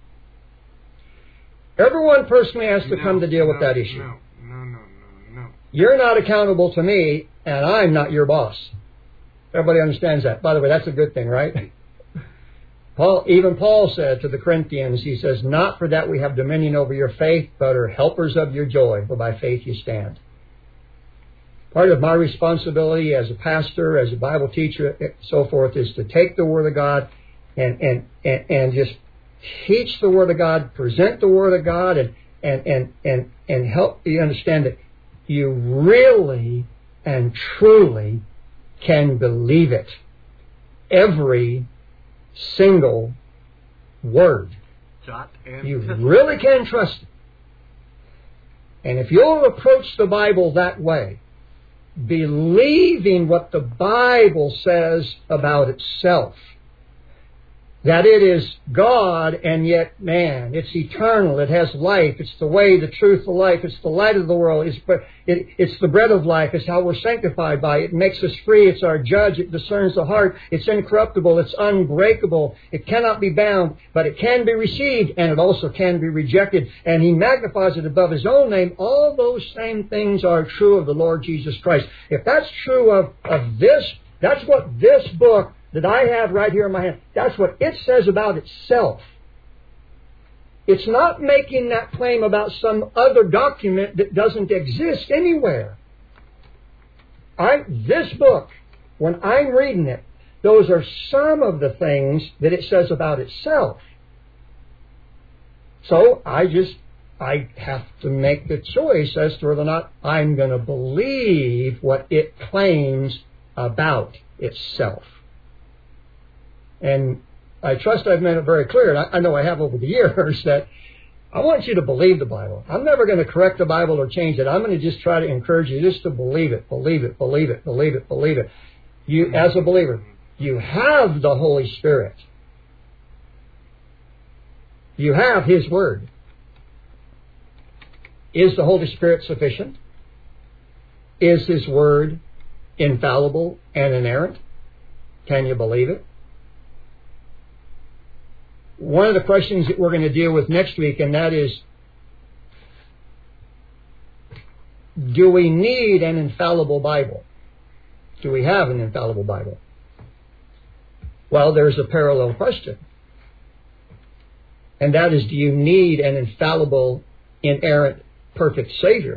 Everyone personally has to no, come to deal no, with that issue. No, no, no, no, no. You're not accountable to me, and I'm not your boss. Everybody understands that. By the way, that's a good thing, right? Paul, even Paul said to the Corinthians, he says, not for that we have dominion over your faith, but are helpers of your joy, for by faith you stand. Part of my responsibility as a pastor, as a Bible teacher, so forth, is to take the Word of God and, and, and, and just teach the Word of God, present the Word of God, and, and, and, and, and help you understand that you really and truly can believe it. Every single word. Jot and You tittle. really can trust it. And if you'll approach the Bible that way, believing what the Bible says about itself, that it is God and yet man. It's eternal. It has life. It's the way, the truth, the life. It's the light of the world. It's, it, it's the bread of life. It's how we're sanctified by it. It makes us free. It's our judge. It discerns the heart. It's incorruptible. It's unbreakable. It cannot be bound, but it can be received, and it also can be rejected. And He magnifies it above His own name. All those same things are true of the Lord Jesus Christ. If that's true of, of this, that's what this book that I have right here in my hand, that's what it says about itself. It's not making that claim about some other document that doesn't exist anywhere. I, this book, when I'm reading it, those are some of the things that it says about itself. So I just, I have to make the choice as to whether or not I'm going to believe what it claims about itself. And I trust I've made it very clear, and I, I know I have over the years, that I want you to believe the Bible. I'm never going to correct the Bible or change it. I'm going to just try to encourage you just to believe it, believe it, believe it, believe it, believe it. You, as a believer, you have the Holy Spirit. You have His Word. Is the Holy Spirit sufficient? Is His Word infallible and inerrant? Can you believe it? One of the questions that we're going to deal with next week, and that is, do we need an infallible Bible? Do we have an infallible Bible? Well, there's a parallel question. And that is, do you need an infallible, inerrant, perfect Savior?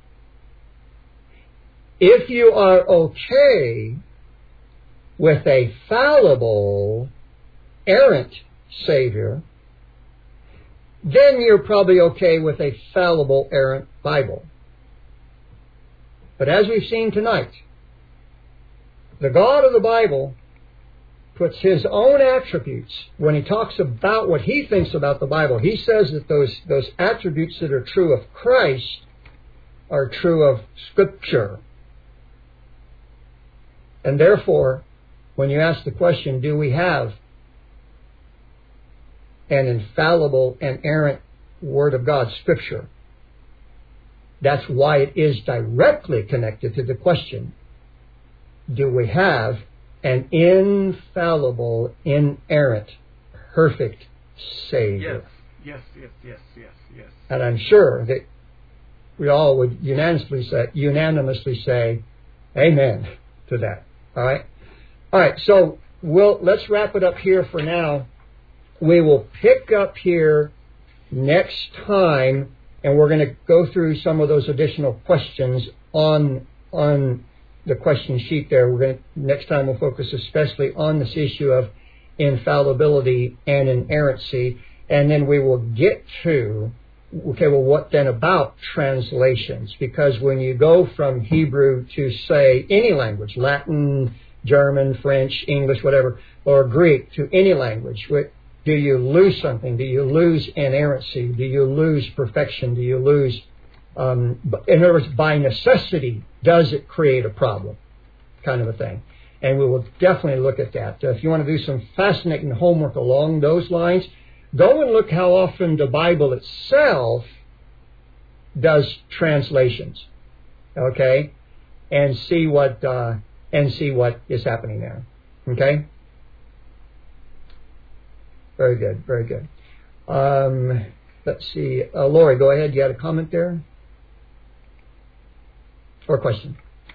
If you are okay with a fallible, errant Savior, then you're probably okay with a fallible, errant Bible. But as we've seen tonight, the God of the Bible puts His own attributes. When He talks about what He thinks about the Bible, He says that those, those attributes that are true of Christ are true of Scripture. And therefore, when you ask the question, do we have an infallible and errant Word of God, Scripture? That's why it is directly connected to the question, do we have an infallible, inerrant, perfect Savior? Yes, yes, yes, yes, yes, yes. And I'm sure that we all would unanimously say, unanimously say amen to that. All right? All right, so we'll, let's wrap it up here for now. We will pick up here next time, and we're going to go through some of those additional questions on on the question sheet there. We're going to, next time we'll focus especially on this issue of infallibility and inerrancy, and then we will get to, okay, well, what then about translations? Because when you go from Hebrew to, say, any language, Latin, German, French, English, whatever, or Greek, to any language, do you lose something? Do you lose inerrancy? Do you lose perfection? Do you lose, um, in other words, by necessity, does it create a problem? Kind of a thing. And we will definitely look at that. Uh, if you want to do some fascinating homework along those lines, go and look how often the Bible itself does translations. Okay? And see what, uh, and see what is happening there. Okay? Very good, very good. Um, let's see. Uh, Lori, go ahead. You had a comment there? Or a question?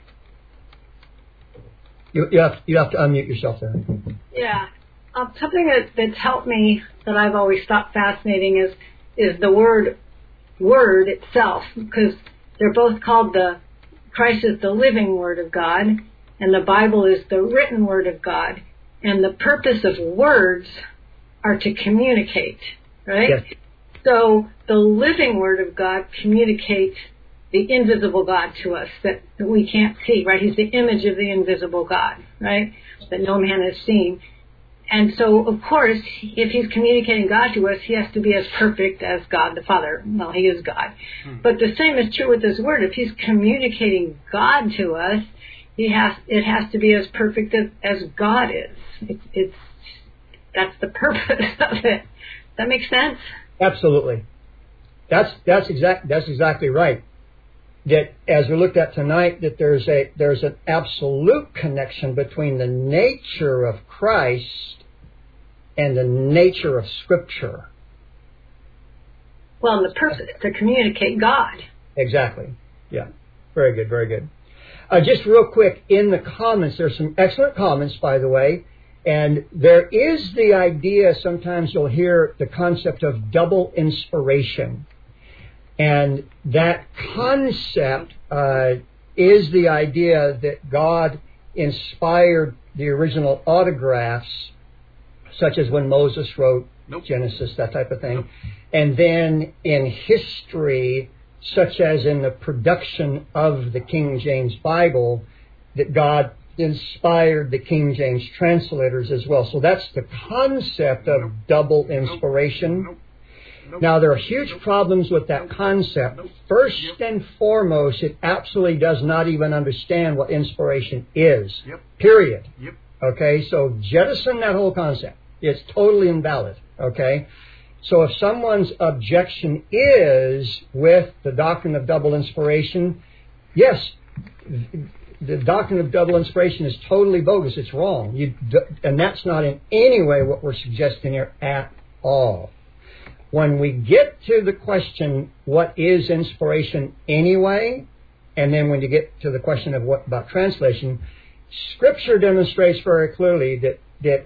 You, you, have, you have to unmute yourself there. Yeah. Um, something that, that's helped me that I've always thought fascinating is is the word word itself, because they're both called the, Christ is the living Word of God, and the Bible is the written Word of God. And the purpose of words are to communicate, right? Yes. So the living Word of God communicates the invisible God to us that, that we can't see, right? He's the image of the invisible God, right? That no man has seen. And so, of course, if he's communicating God to us, he has to be as perfect as God the Father. Well, he is God. Hmm. But the same is true with his word. If he's communicating God to us, he has it has to be as perfect as, as God is. It, it's that's the purpose of it. Does that make sense? Absolutely. That's that's exact that's exactly right. That as we looked at tonight, that there's a there's an absolute connection between the nature of Christ and the nature of Scripture. Well, and the purpose to communicate God. Exactly. Yeah. Very good. Very good. Uh, just real quick, in the comments, there's some excellent comments, by the way, and there is the idea. Sometimes you'll hear the concept of double inspiration. And that concept uh, is the idea that God inspired the original autographs, such as when Moses wrote nope. Genesis, that type of thing. Nope. And then in history, such as in the production of the King James Bible, that God inspired the King James translators as well. So that's the concept of nope. double inspiration. Nope. Nope. Now, there are huge problems with that concept. First yep. and foremost, it absolutely does not even understand what inspiration is. Yep. Period. Yep. Okay, so jettison that whole concept. It's totally invalid. Okay? So if someone's objection is with the doctrine of double inspiration, yes, the doctrine of double inspiration is totally bogus. It's wrong. You, and that's not in any way what we're suggesting here at all. When we get to the question, what is inspiration anyway? And then when you get to the question of what about translation, Scripture demonstrates very clearly that, that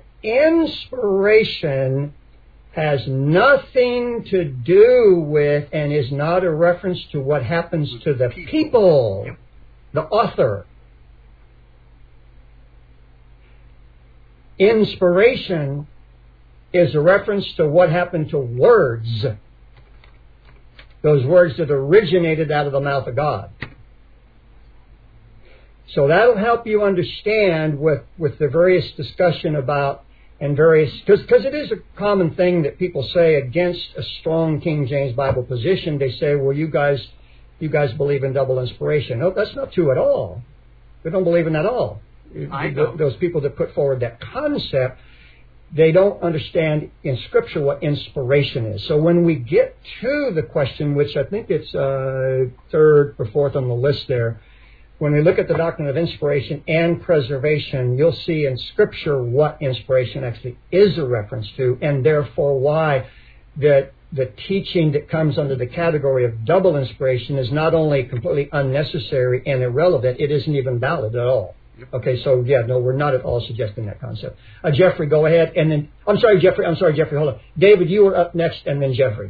inspiration has nothing to do with and is not a reference to what happens to the people, yep. the author. Inspiration is a reference to what happened to words. Those words that originated out of the mouth of God. So that'll help you understand with, with the various discussion about and various, because it is a common thing that people say against a strong King James Bible position. They say, well, you guys, you guys believe in double inspiration. No, that's not true at all. We don't believe in that at all. I know. Those people that put forward that concept, they don't understand in Scripture what inspiration is. So when we get to the question, which I think it's uh, third or fourth on the list there, when we look at the doctrine of inspiration and preservation, you'll see in Scripture what inspiration actually is a reference to, and therefore why the, the teaching that comes under the category of double inspiration is not only completely unnecessary and irrelevant, it isn't even valid at all. Okay, so yeah, no, we're not at all suggesting that concept. Uh, Jeffrey, go ahead, and then, I'm sorry, Jeffrey, I'm sorry, Jeffrey, hold on. David, you were up next, and then Jeffrey.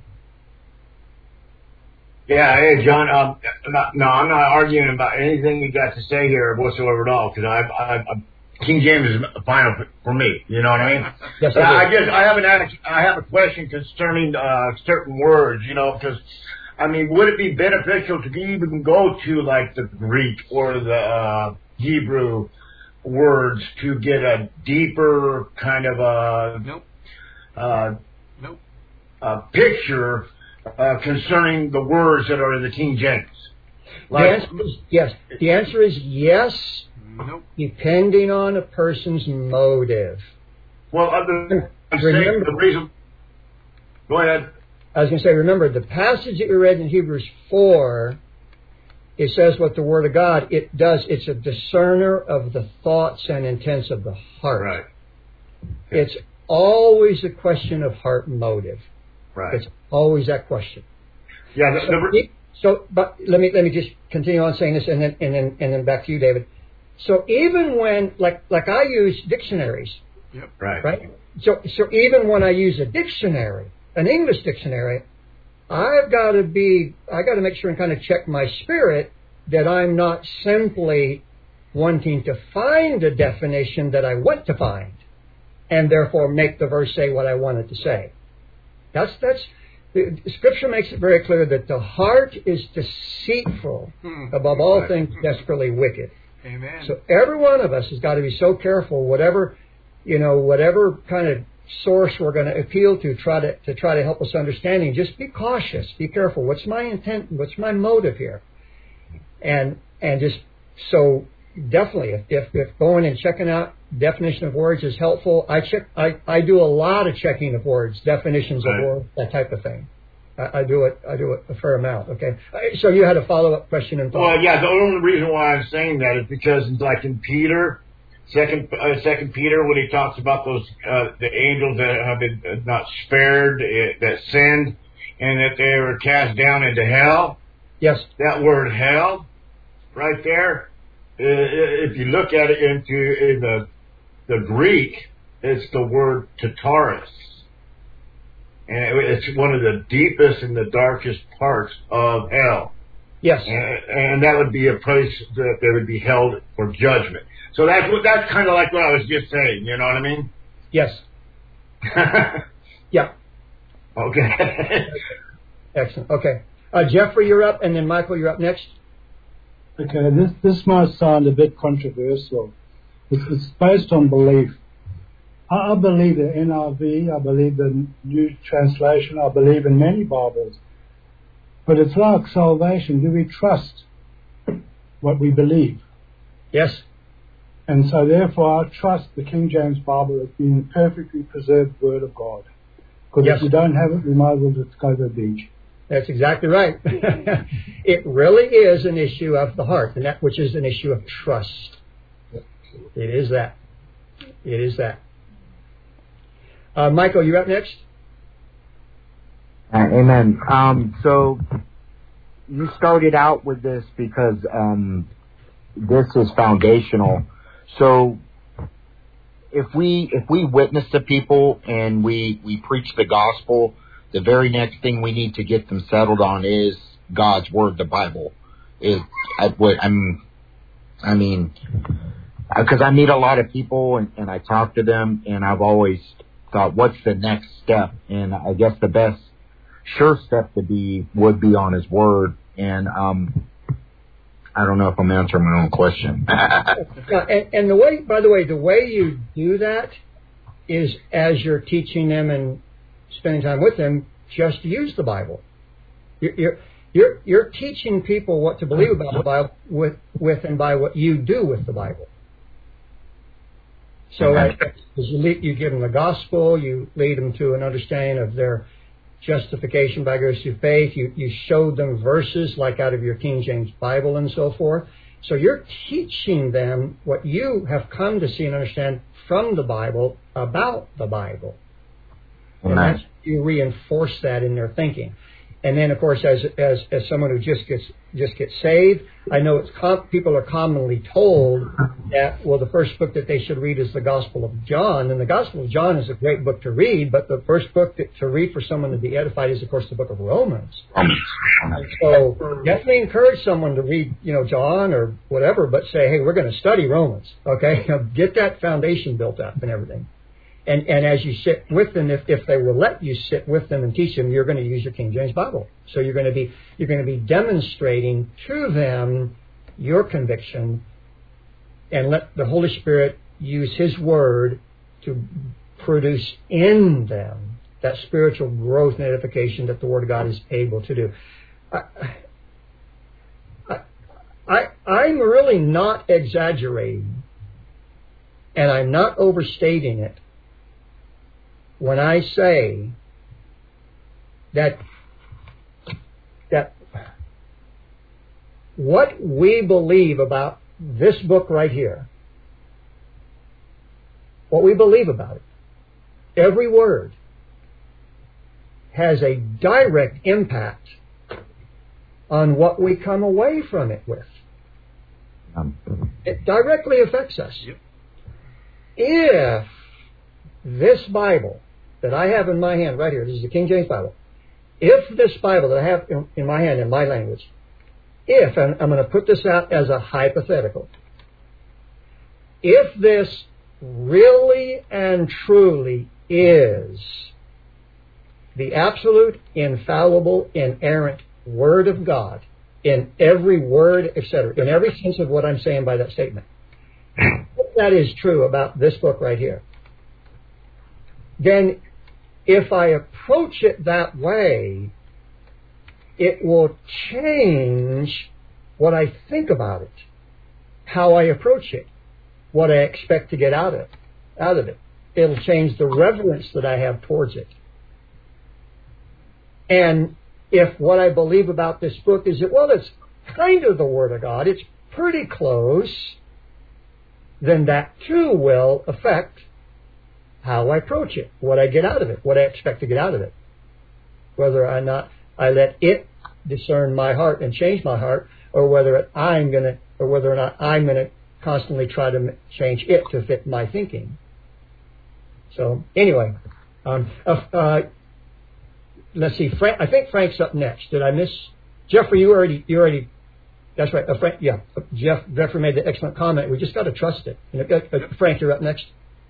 Yeah, hey, John, um, not, no, I'm not arguing about anything you got to say here whatsoever at all, because I, I, I, King James is final for me, you know what I mean? Yes, I, I, I just, I have an, I have a question concerning, uh, certain words, you know, because, I mean, would it be beneficial to even go to, like, the Greek or the, uh, Hebrew words to get a deeper kind of a nope. Uh, nope. a picture uh, concerning the words that are in the King James? Like, the answer is yes. The answer is yes, nope. depending on a person's motive. Well, I'm saying the reason. Go ahead. I was going to say, remember, the passage that we read in Hebrews four, it says what the Word of God, it does, it's a discerner of the thoughts and intents of the heart. Right. It's always a question of heart motive. Right. It's always that question. Yeah. The, the, so, so, but let me let me just continue on saying this, and then and then and then back to you, David. So even when, like like I use dictionaries. Yep. Right. Right. So so even when I use a dictionary, an English dictionary, I've got to be, I got to make sure and kind of check my spirit that I'm not simply wanting to find a definition that I want to find, and therefore make the verse say what I want it to say. That's that's The Scripture makes it very clear that the heart is deceitful, Hmm. above all things, desperately wicked. Amen. So every one of us has got to be so careful, whatever, you know, whatever kind of source we're going to appeal to, try to to try to help us understanding. Just be cautious, be careful. What's my intent? What's my motive here? And and just so definitely, if if, if going and checking out definition of words is helpful, I check. I, I do a lot of checking of words, definitions Right. of words, that type of thing. I, I do it. I do it a fair amount. Okay. So you had a follow up question and thought. Well, yeah, the only reason why I'm saying that is because, like in Peter, Second uh, Second Peter, when he talks about those uh, the angels that have been uh, not spared, uh, that sinned, and that they were cast down into hell. Yes. That word hell, right there. Uh, if you look at it into in the the Greek, it's the word Tartarus. And it's one of the deepest and the darkest parts of hell. Yes. And, and that would be a place that they would be held for judgment. So that's what, that's kind of like what I was just saying, you know what I mean? Yes. Yeah. Okay. Excellent. Okay. Uh, Jeffrey, you're up, and then Michael, you're up next. Okay, this this might sound a bit controversial. It's, it's based on belief. I, I believe the N I V, I believe the New Translation, I believe in many Bibles. But it's like salvation. Do we trust what we believe? Yes. And so therefore I trust the King James Bible as being the perfectly preserved Word of God. Because Yes. if we don't have it, we might as well just go to the beach. That's exactly right. It really is an issue of the heart, and that which is an issue of trust. It is that. It is that. Uh, Michael, you're up next. Uh, amen. Um, so you started out with this because um, this is foundational. So if we if we witness to people and we, we preach the gospel, the very next thing we need to get them settled on is God's word, the Bible. Is I, what I'm. I mean, because I meet a lot of people and, and I talk to them, and I've always thought, what's the next step? And I guess the best sure step to be would be on His word. And um, I don't know if I'm answering my own question. Yeah, and, and the way, by the way, the way you do that is as you're teaching them and spending time with them, just use the Bible. You're you're you're, you're teaching people what to believe about the Bible with with and by what you do with the Bible. So Okay. as you lead, you give them the gospel, you lead them to an understanding of their justification by grace through faith. You you show them verses like out of your King James Bible and so forth. So you're teaching them what you have come to see and understand from the Bible about the Bible. And that's, you reinforce that in their thinking. And then, of course, as as as someone who just gets just gets saved, I know it's com- people are commonly told that, well, the first book that they should read is the Gospel of John, and the Gospel of John is a great book to read, but the first book that, to read for someone to be edified is, of course, the book of Romans. And so definitely encourage someone to read, you know, John or whatever, but say, hey, we're going to study Romans, okay? Get that foundation built up and everything. And and as you sit with them, if, if they will let you sit with them and teach them, you're going to use your King James Bible. So you're going to be you're going to be demonstrating to them your conviction, and let the Holy Spirit use His Word to produce in them that spiritual growth and edification that the Word of God is able to do. I, I, I I'm really not exaggerating, and I'm not overstating it when I say that that what we believe about this book right here, what we believe about it, every word has a direct impact on what we come away from it with. It directly affects us. Yep. If this Bible that I have in my hand right here, this is the King James Bible, if this Bible that I have in, in my hand in my language, if, and I'm going to put this out as a hypothetical, if this really and truly is the absolute, infallible, inerrant Word of God in every word, et cetera, in every sense of what I'm saying by that statement. If that is true about this book right here, then if I approach it that way, it will change what I think about it, how I approach it, what I expect to get out of it, out of it. It'll change the reverence that I have towards it. And if what I believe about this book is that, well, it's kind of the Word of God, it's pretty close, then that too will affect how I approach it, what I get out of it, what I expect to get out of it. Whether or not I let it discern my heart and change my heart, or whether I'm going to, or whether or not I'm going to constantly try to change it to fit my thinking. So anyway, um, uh, uh, let's see. Frank, I think Frank's up next. Did I miss Jeffrey? You already, you already. That's right. Uh, Frank, yeah, Jeff. Jeffrey made the excellent comment. We just got to trust it. You know, uh, Frank, you're up next.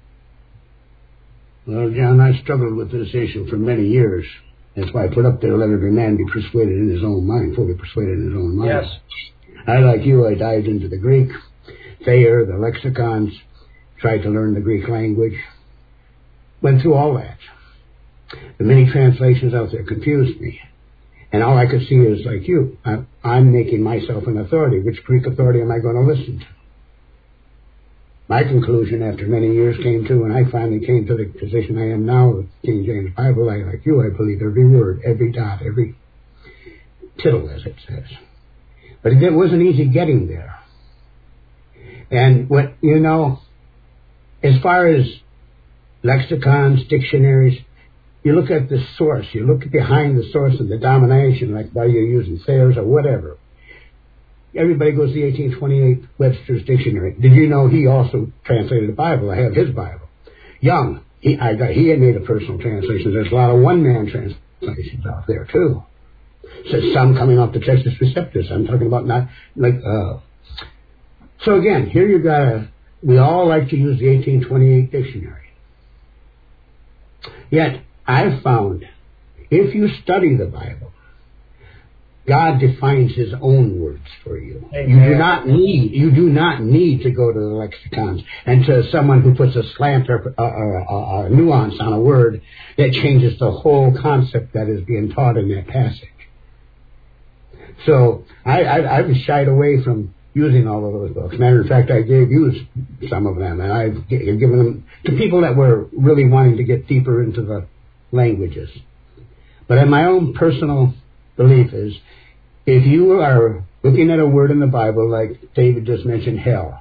Well, John, I struggled with this issue for many years. That's why I put up there, let every man be persuaded in his own mind, fully persuaded in his own mind. Yes. I, like you, I dived into the Greek, Thayer, the lexicons, tried to learn the Greek language, went through all that. The many translations out there confused me. And all I could see is, like you, I, I'm making myself an authority. Which Greek authority am I going to listen to? My conclusion after many years came to, when I finally came to the position I am now with King James Bible, I, like you, I believe every word, every dot, every tittle, as it says. But it wasn't easy getting there. And what, you know, as far as lexicons, dictionaries, you look at the source, you look behind the source of the domination, like why you're using Thayer's or whatever. Everybody goes to the eighteen twenty-eight Webster's Dictionary. Did you know he also translated the Bible? I have his Bible. Young, he, I got, he had made a personal translation. There's a lot of one-man translations out there, too. So some coming off the Texas Receptus. I'm talking about not, like, uh... So again, here you got a, we all like to use the eighteen twenty-eight dictionary. Yet, I've found, if you study the Bible, God defines His own words for you. Amen. You do not need, you do not need to go to the lexicons and to someone who puts a slant or a, a, a nuance on a word that changes the whole concept that is being taught in that passage. So I, I, I've shied away from using all of those books. Matter of fact, I gave you some of them, and I've given them to people that were really wanting to get deeper into the languages. But in my own personal belief is, if you are looking at a word in the Bible, like David just mentioned, hell.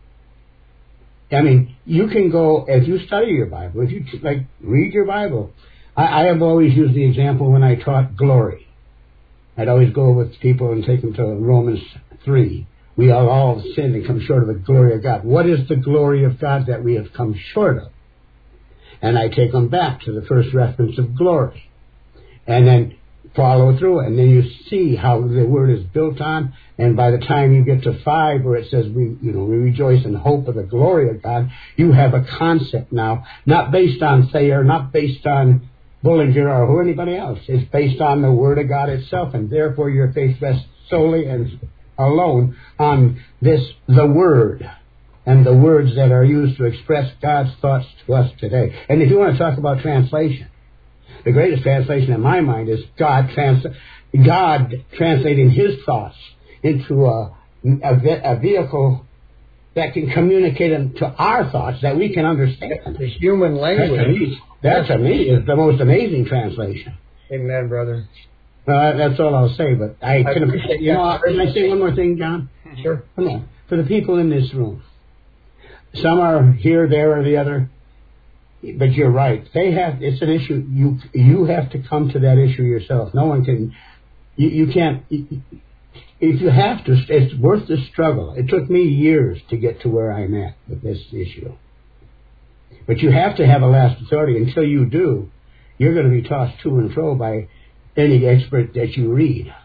I mean, you can go, if you study your Bible, if you, like, read your Bible. I, I have always used the example when I taught glory. I'd always go with people and take them to Romans three. We are all sinned and come short of the glory of God. What is the glory of God that we have come short of? And I take them back to the first reference of glory. And then follow through it, and then you see how the word is built on, and by the time you get to five where it says we you know we rejoice in hope of the glory of God, you have a concept now, not based on Thayer, not based on Bullinger or anybody else. It's based on the Word of God itself, and therefore your faith rests solely and alone on this, the Word, and the words that are used to express God's thoughts to us today. And if you want to talk about translation, the greatest translation in my mind is God trans- God translating His thoughts into a, a, a vehicle that can communicate them to our thoughts that we can understand. The human language. That to me is the most amazing translation. Amen, brother. Uh, that's all I'll say, but I, I can appreciate, you know, can I say one more thing, John? Sure. Come on. For the people in this room, some are here, there, or the other, but you're right. They have, it's an issue. You you have to come to that issue yourself. No one can, you, you can't, if you have to, it's worth the struggle. It took me years to get to where I'm at with this issue. But you have to have a last authority. Until you do, you're going to be tossed to and fro by any expert that you read.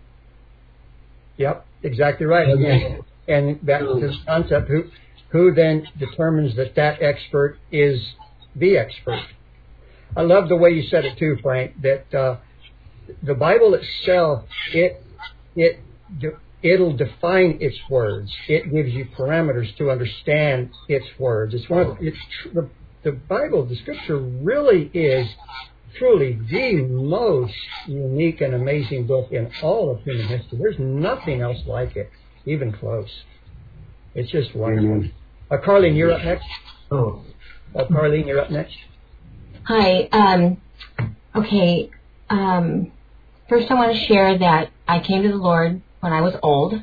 Yep, exactly right. Okay. And back to this concept, who, who then determines that that expert is the expert? I love the way you said it too, Frank, that uh, the Bible itself, it it it'll define its words. It gives you parameters to understand its words. It's one of the, it's the the Bible, the Scripture really is truly the most unique and amazing book in all of human history. There's nothing else like it, even close. It's just wonderful. Uh, Carlene, you're up next. Oh, uh, Carlene, you're up next. Hi. Um, okay. Um, first, I want to share that I came to the Lord when I was old,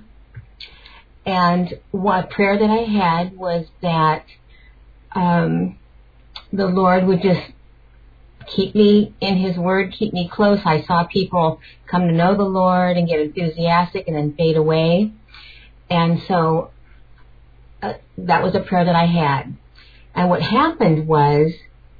and what prayer that I had was that um, the Lord would just keep me in His Word, keep me close. I saw people come to know the Lord and get enthusiastic and then fade away, and so uh, that was a prayer that I had. And what happened was,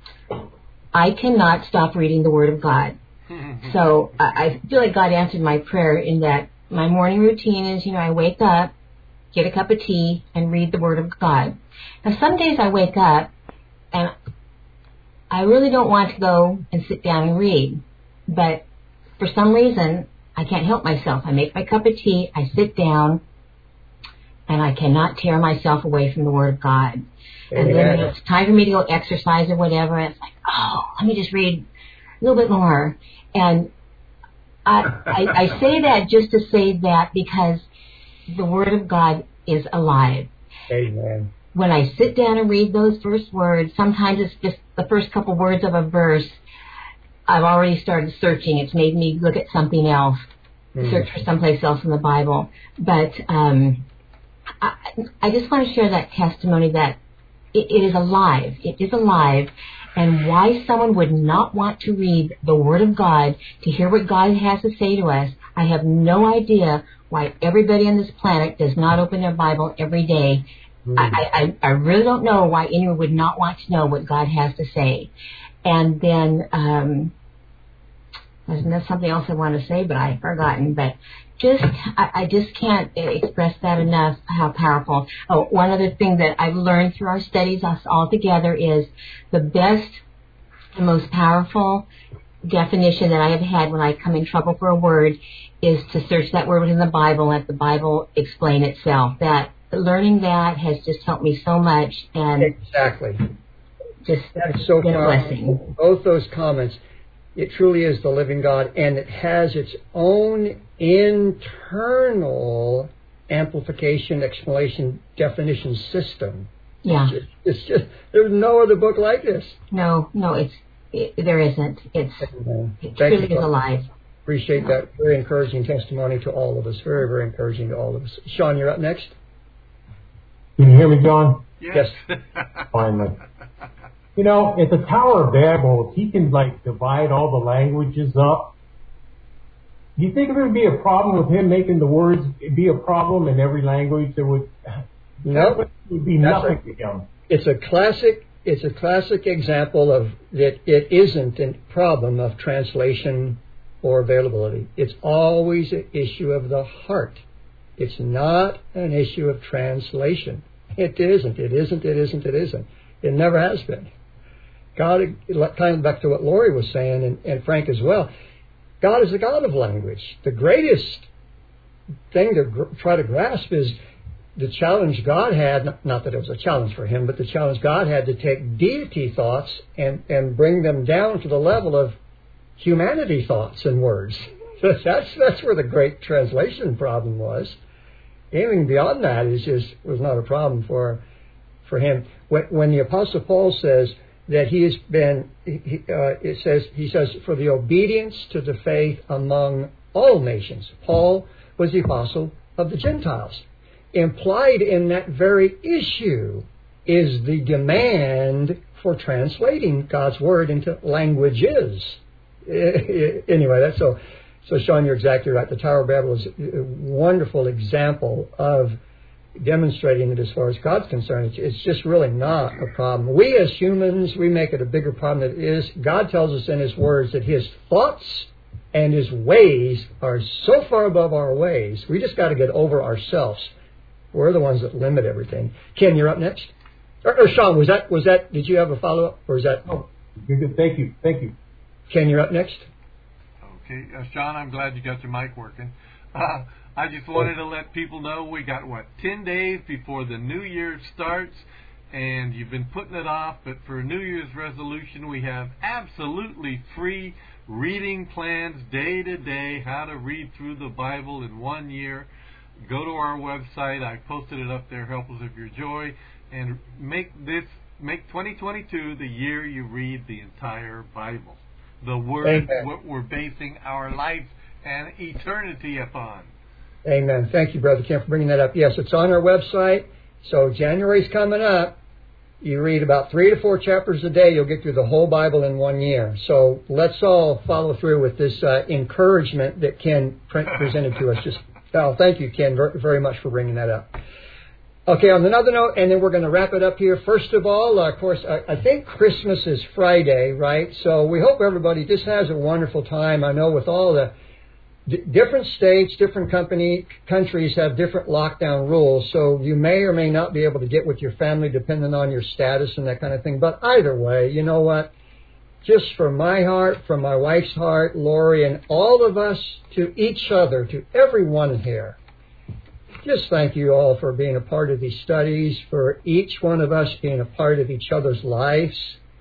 I cannot stop reading the Word of God. So I, I feel like God answered my prayer in that my morning routine is, you know, I wake up, get a cup of tea, and read the Word of God. Now, some days I wake up, and I really don't want to go and sit down and read. But for some reason, I can't help myself. I make my cup of tea, I sit down, and I cannot tear myself away from the Word of God. And then when it's time for me to go exercise or whatever, it's like, oh, let me just read a little bit more. And I, I, I say that just to say that because the Word of God is alive. Amen. When I sit down and read those first words, sometimes it's just the first couple words of a verse, I've already started searching. It's made me look at something else, mm. search for someplace else in the Bible. But um, I, I just want to share that testimony that It, it is alive. It is alive. And why someone would not want to read the Word of God to hear what God has to say to us, I have no idea why everybody on this planet does not open their Bible every day. Mm. I, I, I really don't know why anyone would not want to know what God has to say. And then, um, there's something else I want to say, but I've forgotten. But just, I, I just can't express that enough, how powerful. Oh, one other thing that I've learned through our studies, us all together, is the best and most powerful definition that I have had when I come in trouble for a word is to search that word in the Bible and let the Bible explain itself. That learning that has just helped me so much. And exactly. Just That's so been a powerful. blessing. Both those comments. It truly is the living God, and it has its own internal amplification, explanation, definition system. Yeah. It's just, it's just there's no other book like this. No, no, it's it, there isn't. It's Amen. it Thank truly you, is alive. Appreciate that very encouraging testimony to all of us. Very, very encouraging to all of us. Sean, you're up next. Can you hear me, John? Yes. Yes. Finally. You know, at the Tower of Babel, he can, like, divide all the languages up. Do you think there would be a problem with him making the words be a problem in every language? There would, no, nope. would be That's nothing a, to him. It's a classic. It's a classic example of that. It isn't a problem of translation or availability. It's always an issue of the heart. It's not an issue of translation. It isn't. It isn't. It isn't. It isn't. It never has been. God, kind of back to what Lori was saying, and, and Frank as well, God is a God of language. The greatest thing to gr- try to grasp is the challenge God had, not, not that it was a challenge for him, but the challenge God had to take deity thoughts and, and bring them down to the level of humanity thoughts and words. So that's, that's where the great translation problem was. Anything beyond that is just, was not a problem for, for him. When, when the Apostle Paul says, that he has been, he, uh, it says, he says, for the obedience to the faith among all nations. Paul was the apostle of the Gentiles. Implied in that very issue is the demand for translating God's word into languages. Anyway, that's so, so Sean, you're exactly right. The Tower of Babel is a wonderful example of demonstrating it as far as God's concerned. It's just really not a problem. We as humans, we make it a bigger problem than it is. God tells us in His words that His thoughts and His ways are so far above our ways. We just got to get over ourselves. We're the ones that limit everything. Ken, you're up next. Or, or Sean, was that was that? Did you have a follow up, or is that? Oh, Good, good. Thank you. Thank you. Ken, you're up next. Okay, uh, Sean, I'm glad you got your mic working. Uh, I just wanted to let people know we got, what, ten days before the new year starts, and you've been putting it off, but for New Year's resolution, we have absolutely free reading plans day to day, how to read through the Bible in one year. Go to our website. I posted it up there, Help Us of Your Joy, and make this, make twenty twenty-two the year you read the entire Bible. The Word, Amen. What we're basing our life and eternity upon. Amen. Thank you, Brother Ken, for bringing that up. Yes, it's on our website. So January's coming up. You read about three to four chapters a day. You'll get through the whole Bible in one year. So let's all follow through with this uh, encouragement that Ken pre- presented to us. Just oh, thank you, Ken, very much for bringing that up. Okay, on another note, and then we're going to wrap it up here. First of all, uh, of course, I, I think Christmas is Friday, right? So we hope everybody just has a wonderful time. I know with all the d- different states, different company countries have different lockdown rules, so you may or may not be able to get with your family depending on your status and that kind of thing. But either way, you know what? Just from my heart, from my wife's heart, Lori, and all of us, to each other, to everyone here, just thank you all for being a part of these studies, for each one of us being a part of each other's lives.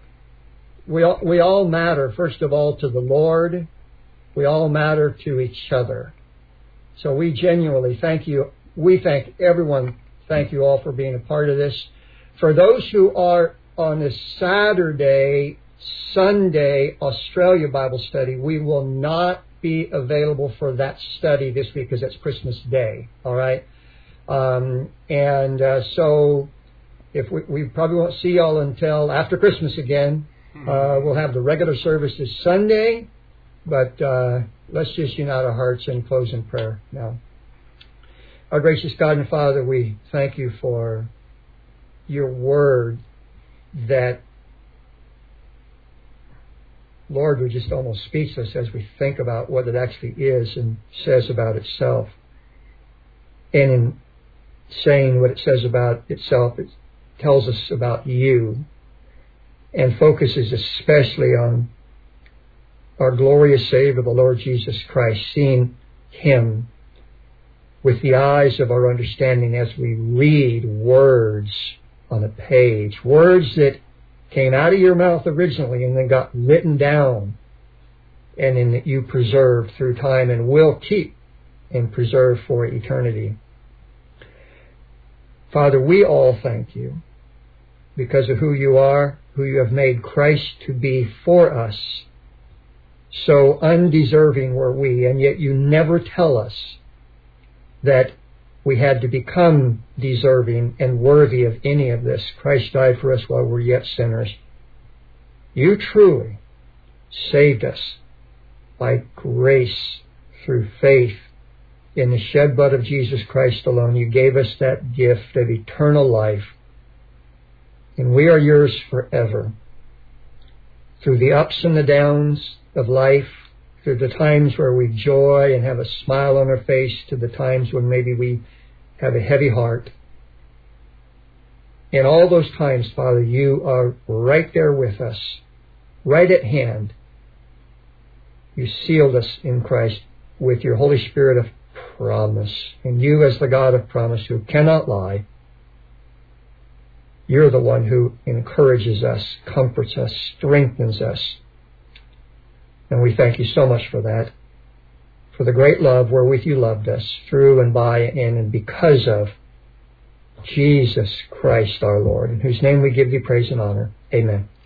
We all, we all matter, first of all, to the Lord. We all matter to each other. So we genuinely thank you. We thank everyone. Thank you all for being a part of this. For those who are on this Saturday, Sunday, Australia Bible study, we will not be available for that study this week because it's Christmas Day, all right? Um, and uh, so if we, we probably won't see y'all until after Christmas again. Uh, we'll have the regular services Sunday, but uh, let's just unite our hearts and close in prayer now. Our gracious God and Father, we thank you for your word that, Lord, we're just almost speechless as we think about what it actually is and says about itself. And in saying what it says about itself, it tells us about you and focuses especially on our glorious Savior, the Lord Jesus Christ, seeing Him with the eyes of our understanding as we read words on a page, words that came out of your mouth originally and then got written down and in that you preserved through time and will keep and preserve for eternity. Father, we all thank you because of who you are, who you have made Christ to be for us. So undeserving were we, and yet you never tell us that we had to become deserving and worthy of any of this. Christ died for us while we were yet sinners. You truly saved us by grace through faith in the shed blood of Jesus Christ alone. You gave us that gift of eternal life, and we are yours forever. Through the ups and the downs of life, through the times where we joy and have a smile on our face, to the times when maybe we have a heavy heart. In all those times, Father, you are right there with us, right at hand. You sealed us in Christ with your Holy Spirit of promise. And you, as the God of promise, who cannot lie, you're the one who encourages us, comforts us, strengthens us. And we thank you so much for that, for the great love wherewith you loved us through and by and in and because of Jesus Christ our Lord, in whose name we give you praise and honor. Amen.